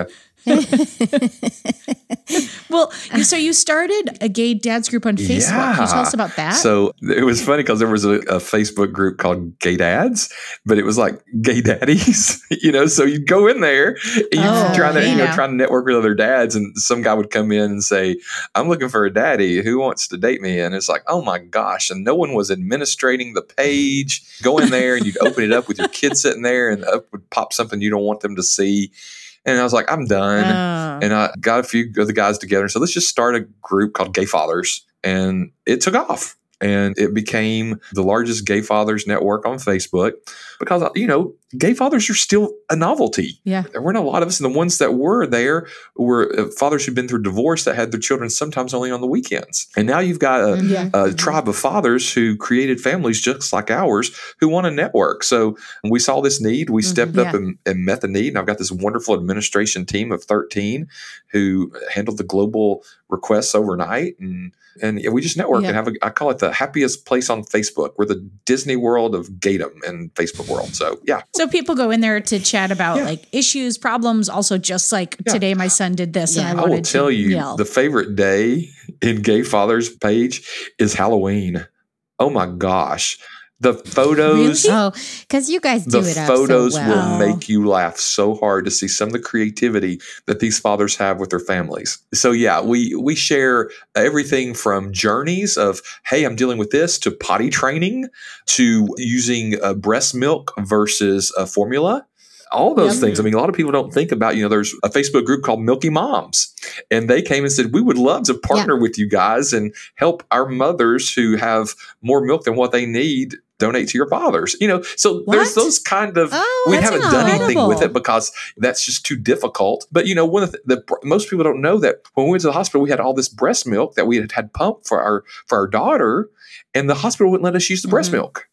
Speaker 3: Well, so you started a gay dads group on Facebook. Can you tell us about that?
Speaker 4: So it was funny because there was a, a Facebook group called Gay Dads, but it was like gay daddies, you know. So you'd go in there, and you'd
Speaker 3: Oh,
Speaker 4: try to
Speaker 3: hey
Speaker 4: you know
Speaker 3: now.
Speaker 4: trying to network with other dads, and some guy would come in and say, "I'm looking for a daddy who wants to date me," and it's like, oh my gosh, and no one was administrating the page. Go in there, and you'd open it up with your kid sitting there, and up would pop something you don't want them to see. And I was like, I'm done.
Speaker 2: Oh.
Speaker 4: And I got a few of the guys together. And so let's just start a group called Gay Fathers. And it took off. And it became the largest gay fathers network on Facebook because, you know, gay fathers are still a novelty.
Speaker 3: Yeah.
Speaker 4: There weren't a lot of us. And the ones that were there were uh, fathers who'd been through divorce that had their children sometimes only on the weekends. And now you've got a,
Speaker 3: Yeah.
Speaker 4: a tribe of fathers who created families just like ours who want to network. So we saw this need. We stepped up
Speaker 3: Yeah.
Speaker 4: and, and met the need. And I've got this wonderful administration team of thirteen who handled the global requests overnight. And and yeah, we just network
Speaker 3: Yeah.
Speaker 4: and have a, I call it the happiest place on Facebook. We're the Disney World of gaydom in Facebook world. So yeah.
Speaker 3: So people go in there to chat about
Speaker 4: Yeah.
Speaker 3: like issues, problems. Also, just like
Speaker 4: Yeah.
Speaker 3: today, my son did this,
Speaker 2: Yeah.
Speaker 3: and I
Speaker 4: I
Speaker 3: wanted
Speaker 4: will tell
Speaker 3: to
Speaker 4: you
Speaker 3: yell.
Speaker 4: the favorite day in Gay Father's page is Halloween. Oh my gosh. The photos,
Speaker 2: Oh, because you guys do
Speaker 4: the
Speaker 2: it up
Speaker 4: photos
Speaker 2: so well.
Speaker 4: will make you laugh so hard to see some of the creativity that these fathers have with their families. So yeah, we we share everything from journeys of, hey, I'm dealing with this, to potty training, to using uh, breast milk versus a formula. All those
Speaker 3: Yep.
Speaker 4: things. I mean, a lot of people don't think about, you know, there's a Facebook group called Milky Moms, and they came and said, we would love to partner with you guys and help our mothers who have more milk than what they need donate to your fathers. You know, so there's
Speaker 3: What?
Speaker 4: those kind of,
Speaker 2: Oh,
Speaker 4: we
Speaker 2: that's
Speaker 4: haven't done anything with
Speaker 3: incredible.
Speaker 4: it because that's just too difficult. But, you know, one of the, the most people don't know that when we went to the hospital, we had all this breast milk that we had had pumped for our, for our daughter, and the hospital wouldn't let us use the breast
Speaker 2: Mhm.
Speaker 4: milk.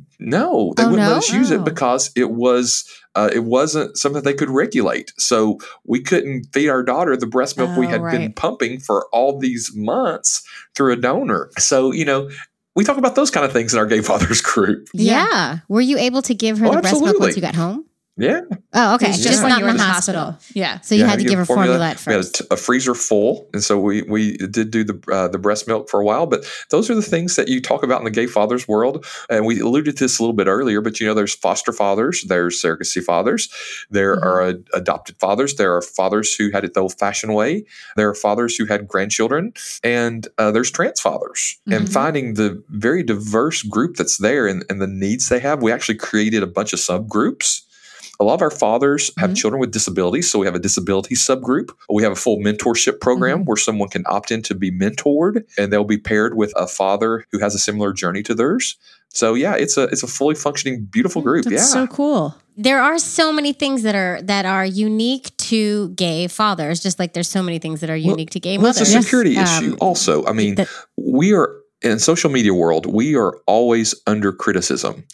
Speaker 4: No, they
Speaker 2: Oh,
Speaker 4: wouldn't
Speaker 2: no?
Speaker 4: let us use
Speaker 3: Oh.
Speaker 4: it because it was uh, it wasn't something they could regulate. So we couldn't feed our daughter the breast milk we
Speaker 3: Oh,
Speaker 4: had been
Speaker 3: right.
Speaker 4: pumping for all these months through a donor. So, you know, we talk about those kind of things in our Gay Fathers group.
Speaker 2: Yeah. Were you able to give her
Speaker 4: Oh,
Speaker 2: the breast milk
Speaker 4: absolutely.
Speaker 2: once you got home?
Speaker 4: Yeah.
Speaker 2: Oh, okay.
Speaker 3: It's
Speaker 2: Just,
Speaker 3: just when
Speaker 2: not
Speaker 3: you
Speaker 2: in
Speaker 3: were
Speaker 2: the
Speaker 3: in the
Speaker 2: hospital.
Speaker 3: hospital. Yeah.
Speaker 2: So you
Speaker 4: Yeah,
Speaker 2: had to
Speaker 4: you
Speaker 2: give her
Speaker 4: formula.
Speaker 2: formula at
Speaker 4: We had a,
Speaker 2: first.
Speaker 4: t- a freezer full, and so we we did do the uh, the breast milk for a while. But those are the things that you talk about in the gay fathers world, and we alluded to this a little bit earlier. But you know, there's foster fathers, there's surrogacy fathers, there
Speaker 3: Mhm.
Speaker 4: are uh, adopted fathers, there are fathers who had it the old-fashioned way, there are fathers who had grandchildren, and uh, there's trans fathers. And
Speaker 3: Mhm.
Speaker 4: finding the very diverse group that's there and, and the needs they have, we actually created a bunch of subgroups. A lot of our fathers have
Speaker 3: Mhm.
Speaker 4: children with disabilities, so we have a disability subgroup. We have a full mentorship program
Speaker 3: Mhm.
Speaker 4: where someone can opt in to be mentored, and they'll be paired with a father who has a similar journey to theirs. So yeah, it's a it's a fully functioning, beautiful group.
Speaker 3: That's
Speaker 4: yeah,
Speaker 3: so cool.
Speaker 2: There are so many things that are that are unique to gay fathers, just like there's so many things that are
Speaker 4: Well,
Speaker 2: unique to gay
Speaker 4: well, it's
Speaker 2: mothers.
Speaker 4: a security
Speaker 2: Um,
Speaker 4: issue. Also, I mean,
Speaker 2: that-
Speaker 4: we are in social media world. We are always under criticism,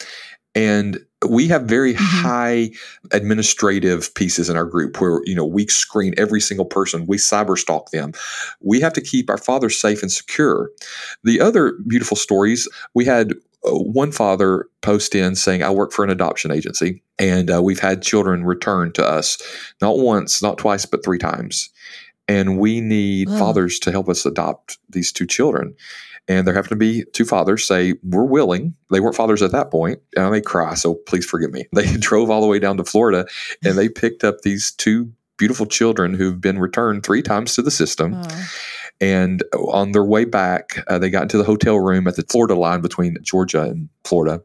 Speaker 4: and we have very high administrative pieces in our group where, you know, we screen every single person. We cyber stalk them. We have to keep our fathers safe and secure. The other beautiful stories, we had uh, one father post in saying, I work for an adoption agency, and uh, we've had children return to us, not once, not twice, but three times. And we need
Speaker 2: Whoa.
Speaker 4: fathers to help us adopt these two children. And there happen to be two fathers say, we're willing. They weren't fathers at that point. And I may cry, so please forgive me. They drove all the way down to Florida, and they picked up these two beautiful children who've been returned three times to the system.
Speaker 2: Oh.
Speaker 4: And on their way back, uh, they got into the hotel room at the Florida line between Georgia and Florida.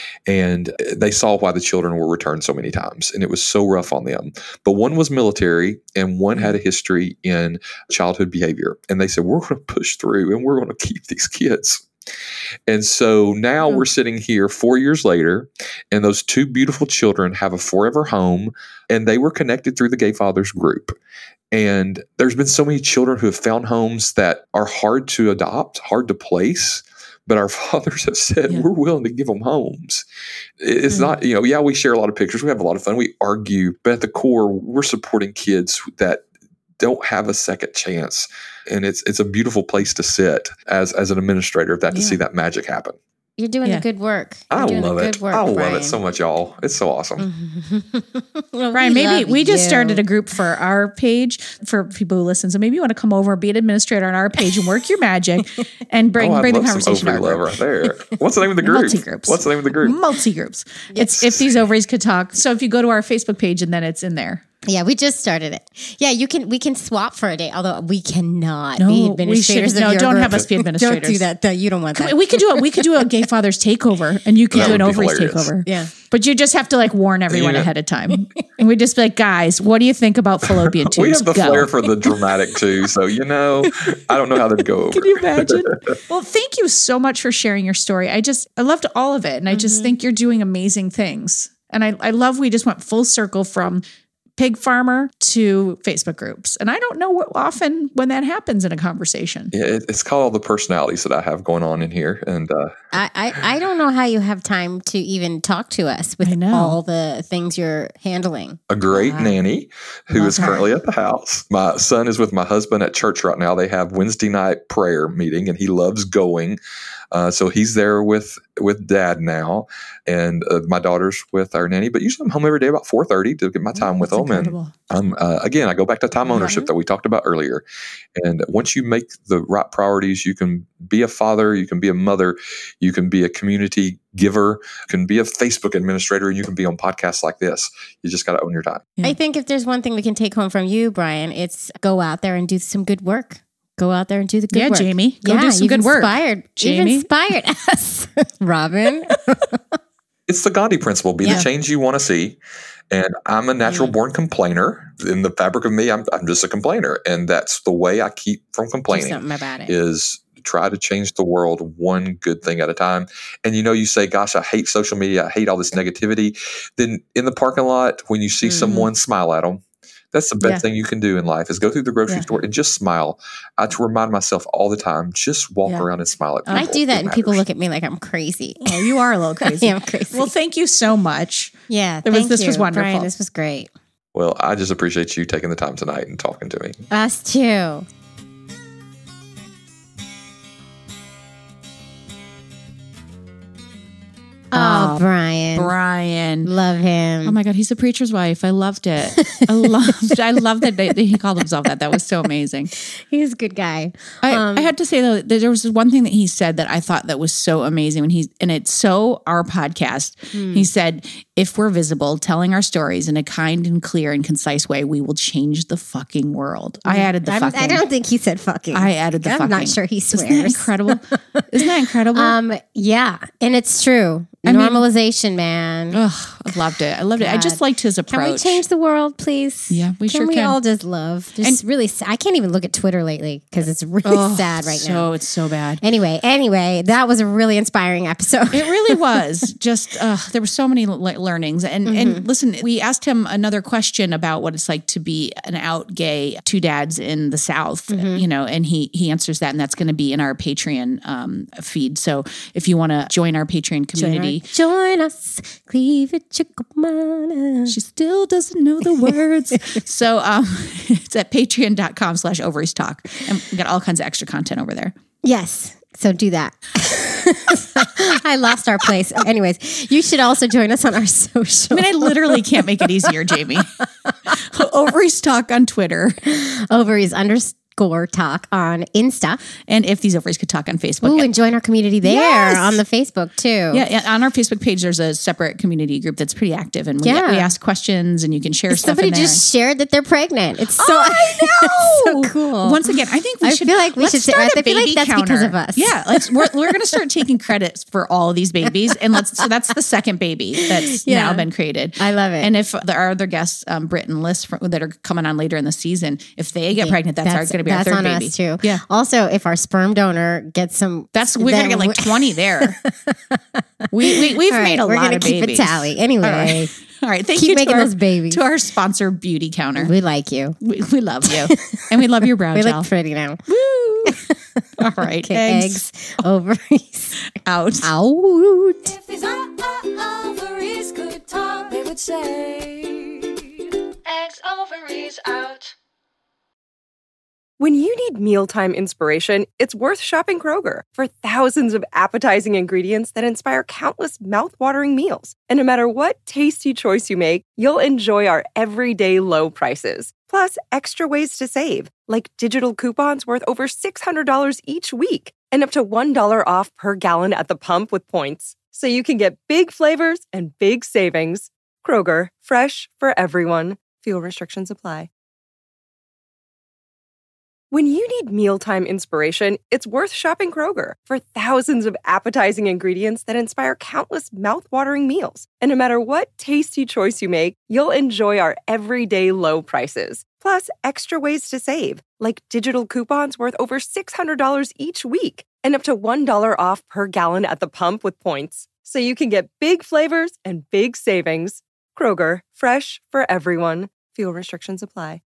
Speaker 4: And they saw why the children were returned so many times. And it was so rough on them. But one was military, and one had a history in childhood behavior. And they said, we're going to push through, and we're going to keep these kids. And so now we're sitting here four years later, and those two beautiful children have a forever home, and they were connected through the Gay Fathers group. And there's been so many children who have found homes that are hard to adopt, hard to place, but our fathers have said,
Speaker 3: Yeah.
Speaker 4: we're willing to give them homes. It's
Speaker 3: Mm.
Speaker 4: not, you know, yeah, we share a lot of pictures. We have a lot of fun. We argue, but at the core, we're supporting kids that don't have a second chance. And it's it's a beautiful place to sit as as an administrator of that, to
Speaker 3: Yeah.
Speaker 4: see that magic happen.
Speaker 2: You're doing
Speaker 3: Yeah.
Speaker 2: the good work. You're
Speaker 4: I
Speaker 2: doing
Speaker 4: love
Speaker 2: the
Speaker 4: it.
Speaker 2: good work,
Speaker 4: I love
Speaker 2: Brian.
Speaker 4: it so much, y'all. It's so awesome.
Speaker 2: Well,
Speaker 3: Brian,
Speaker 2: we
Speaker 3: maybe
Speaker 2: love
Speaker 3: we just
Speaker 2: you.
Speaker 3: started a group for our page for people who listen. So maybe you want to come over and be an administrator on our page and work your magic and bring
Speaker 4: oh, I
Speaker 3: bring the
Speaker 4: love
Speaker 3: conversation
Speaker 4: some
Speaker 3: to our
Speaker 4: ovary love
Speaker 3: group.
Speaker 4: right there. What's the name of the group?
Speaker 3: Multi-groups.
Speaker 4: What's the name of the group?
Speaker 3: Multi groups. It's if these ovaries could talk. So if you go to our Facebook page and then it's in there.
Speaker 2: Yeah, we just started it. Yeah, you can. We can swap for a day. Although we cannot
Speaker 3: No,
Speaker 2: be
Speaker 3: we
Speaker 2: administrators.
Speaker 3: should-
Speaker 2: of
Speaker 3: no,
Speaker 2: your
Speaker 3: don't
Speaker 2: group.
Speaker 3: have us be administrators.
Speaker 2: Don't do that. Though. You don't want that.
Speaker 3: We could do it. We could do a gay fathers takeover, and you could
Speaker 4: That
Speaker 3: do an
Speaker 4: would be
Speaker 3: ovaries
Speaker 4: hilarious.
Speaker 3: takeover.
Speaker 2: Yeah.
Speaker 3: But you just have to like warn everyone
Speaker 4: You know-
Speaker 3: ahead of time, and we just be like, guys, what do you think about fallopian tubes?
Speaker 4: We have the
Speaker 3: Go.
Speaker 4: flair for the dramatic too, so you know, I don't know how that'd go over.
Speaker 3: Can you imagine? Well, thank you so much for sharing your story. I just, I loved all of it. And I just think you're doing amazing things. And I, I love we just went full circle from pig farmer to Facebook groups. And I don't know what often when that happens in a conversation.
Speaker 4: Yeah, it, it's called all the personalities that I have going on in here, and uh,
Speaker 2: I, I, I don't know how you have time to even talk to us with
Speaker 3: I know.
Speaker 2: all the things you're handling.
Speaker 4: a great
Speaker 2: Wow.
Speaker 4: nanny who
Speaker 2: Love
Speaker 4: is
Speaker 2: her.
Speaker 4: currently at the house. My son is with my husband at church right now. They have Wednesday night prayer meeting, and he loves going. Uh, so he's there with with dad now, and uh, my daughter's with our nanny. But usually I'm home every day about four thirty to get my time with
Speaker 3: That's
Speaker 4: them. And
Speaker 3: incredible.
Speaker 4: I'm uh, again, I go back to time ownership
Speaker 2: Mhm.
Speaker 4: that we talked about earlier. And once you make the right priorities, you can be a father, you can be a mother, you can be a community giver, you can be a Facebook administrator, and you can be on podcasts like this. You just got to own your time.
Speaker 3: Yeah.
Speaker 2: I think if there's one thing we can take home from you, Brian, it's go out there and do some good work. Go out there and do the good
Speaker 3: Yeah,
Speaker 2: work.
Speaker 3: Jamie, go
Speaker 2: yeah,
Speaker 3: do some
Speaker 2: you've
Speaker 3: good work.
Speaker 2: inspired,
Speaker 3: Jamie.
Speaker 2: You've inspired us, Robin.
Speaker 4: It's the Gandhi principle: be
Speaker 2: Yeah.
Speaker 4: the change you want to see. And I'm a natural born complainer. In the fabric of me, I'm, I'm just a complainer, and that's the way I keep from
Speaker 2: Do
Speaker 4: complaining.
Speaker 2: something about it.
Speaker 4: Is try to change the world one good thing at a time. And you know, you say, gosh, I hate social media. I hate all this negativity. Then in the parking lot, when you see
Speaker 2: Mhm.
Speaker 4: someone, smile at them. That's the best
Speaker 3: Yeah.
Speaker 4: thing you can do in life is go through the grocery
Speaker 3: Yeah.
Speaker 4: store and just smile. I have to remind myself all the time, just walk
Speaker 3: Yeah.
Speaker 4: around and smile at people.
Speaker 2: I do that,
Speaker 4: It
Speaker 2: and people
Speaker 4: matters.
Speaker 2: look at me like I'm crazy.
Speaker 3: Oh, you are a little crazy.
Speaker 2: I am crazy.
Speaker 3: Well, thank you so much.
Speaker 2: yeah,
Speaker 3: It was-
Speaker 2: thank
Speaker 3: this was
Speaker 2: you,
Speaker 3: wonderful.
Speaker 2: Brian, this was great.
Speaker 4: Well, I just appreciate you taking the time tonight and talking to me.
Speaker 2: Us too.
Speaker 3: Oh,
Speaker 2: Oh,
Speaker 3: Oh,
Speaker 2: Brian.
Speaker 3: Brian.
Speaker 2: Love him.
Speaker 3: Oh my God, he's a preacher's wife. I loved it. I loved I loved that they, he called himself that. That was so amazing.
Speaker 2: He's a good guy.
Speaker 3: I,
Speaker 2: Um,
Speaker 3: I had to say though, that there was one thing that he said that I thought that was so amazing when he, and it's so our podcast. He said, if we're visible, telling our stories in a kind and clear and concise way, we will change the fucking world. I added the
Speaker 2: I'm-
Speaker 3: fucking.
Speaker 2: I don't think he said fucking.
Speaker 3: I added the
Speaker 2: I'm
Speaker 3: fucking.
Speaker 2: not sure he swears.
Speaker 3: Isn't that incredible? Isn't that incredible?
Speaker 2: Um, yeah, and it's true.
Speaker 3: I mean-
Speaker 2: Normalization, man.
Speaker 3: Ugh, I loved it. I loved it. I just
Speaker 2: God.
Speaker 3: liked his
Speaker 2: Can
Speaker 3: approach.
Speaker 2: we change the world, please?
Speaker 3: Yeah, we
Speaker 2: can
Speaker 3: sure
Speaker 2: we
Speaker 3: can.
Speaker 2: all just love? Just really, sa- I can't even look at Twitter lately because it's really
Speaker 3: Oh,
Speaker 2: sad right
Speaker 3: so,
Speaker 2: now.
Speaker 3: it's so bad.
Speaker 2: Anyway, anyway, that was a really inspiring episode.
Speaker 3: It really was. Just uh, there were so many le- learnings. And
Speaker 2: Mm-hmm.
Speaker 3: and listen, we asked him another question about what it's like to be an out gay two dads in the South.
Speaker 2: Mm-hmm.
Speaker 3: You know, and he he answers that, and that's going to be in our Patreon um, feed. So if you want to join our Patreon community,
Speaker 2: Join us, cleavage, mana.
Speaker 3: she still doesn't know the words. So um, it's at patreon.com slash ovaries talk. And we got all kinds of extra content over there.
Speaker 2: Yes. So do that. I lost our place. Anyways, you should also join us on our social.
Speaker 3: I mean, I literally can't make it easier, Jamie. Ovaries talk on Twitter.
Speaker 2: Ovaries underscore talk on Insta.
Speaker 3: And if these ovaries could talk on Facebook.
Speaker 2: Ooh, and join our community there
Speaker 3: Yes.
Speaker 2: on the Facebook too.
Speaker 3: Yeah, yeah, on our Facebook page, there's a separate community group that's pretty active, and we,
Speaker 2: Yeah.
Speaker 3: we ask questions, and you can share stuff
Speaker 2: Somebody
Speaker 3: in there.
Speaker 2: just shared that they're pregnant. It's so,
Speaker 3: I know.
Speaker 2: it's so cool.
Speaker 3: Once again, I think we
Speaker 2: I
Speaker 3: should.
Speaker 2: feel like we
Speaker 3: let's
Speaker 2: should say-
Speaker 3: start
Speaker 2: I
Speaker 3: a
Speaker 2: feel like
Speaker 3: baby
Speaker 2: that's
Speaker 3: counter.
Speaker 2: because of us.
Speaker 3: Yeah, let's, we're we're going to start taking credits for all of these babies, and let's. So that's the second baby that's
Speaker 2: Yeah.
Speaker 3: now been created.
Speaker 2: I love it.
Speaker 3: And if there are other guests, um, Britt and Liz, from, that are coming on later in the season, if they get pregnant, that's, going to be our
Speaker 2: that's
Speaker 3: third
Speaker 2: on
Speaker 3: baby.
Speaker 2: us too.
Speaker 3: Yeah.
Speaker 2: Also, if our sperm donor gets some,
Speaker 3: That's we're
Speaker 2: then
Speaker 3: gonna get like
Speaker 2: we-
Speaker 3: twenty there. we, we we've
Speaker 2: All right,
Speaker 3: made a
Speaker 2: we're
Speaker 3: lot
Speaker 2: gonna
Speaker 3: of
Speaker 2: keep
Speaker 3: babies.
Speaker 2: a tally anyway.
Speaker 3: All right. All right. Thank
Speaker 2: Keep
Speaker 3: you to
Speaker 2: making
Speaker 3: our,
Speaker 2: those babies.
Speaker 3: to our sponsor, Beauty Counter.
Speaker 2: We like you.
Speaker 3: We, we love you, and we love your brow
Speaker 2: We
Speaker 3: gel.
Speaker 2: look pretty now.
Speaker 3: Woo! All right,
Speaker 2: Okay,
Speaker 3: eggs,
Speaker 2: eggs, ovaries,
Speaker 3: out.
Speaker 2: out.
Speaker 6: If these o- o- ovaries could talk, they would say, eggs, ovaries out.
Speaker 7: When you need mealtime inspiration, it's worth shopping Kroger for thousands of appetizing ingredients that inspire countless mouthwatering meals. And no matter what tasty choice you make, you'll enjoy our everyday low prices. Plus, extra ways to save, like digital coupons worth over six hundred dollars each week and up to one dollar off per gallon at the pump with points. So you can get big flavors and big savings. Kroger, fresh for everyone. Fuel restrictions apply. When you need mealtime inspiration, it's worth shopping Kroger for thousands of appetizing ingredients that inspire countless mouthwatering meals. And no matter what tasty choice you make, you'll enjoy our everyday low prices. Plus, extra ways to save, like digital coupons worth over six hundred dollars each week and up to one dollar off per gallon at the pump with points. So you can get big flavors and big savings. Kroger, fresh for everyone. Fuel restrictions apply.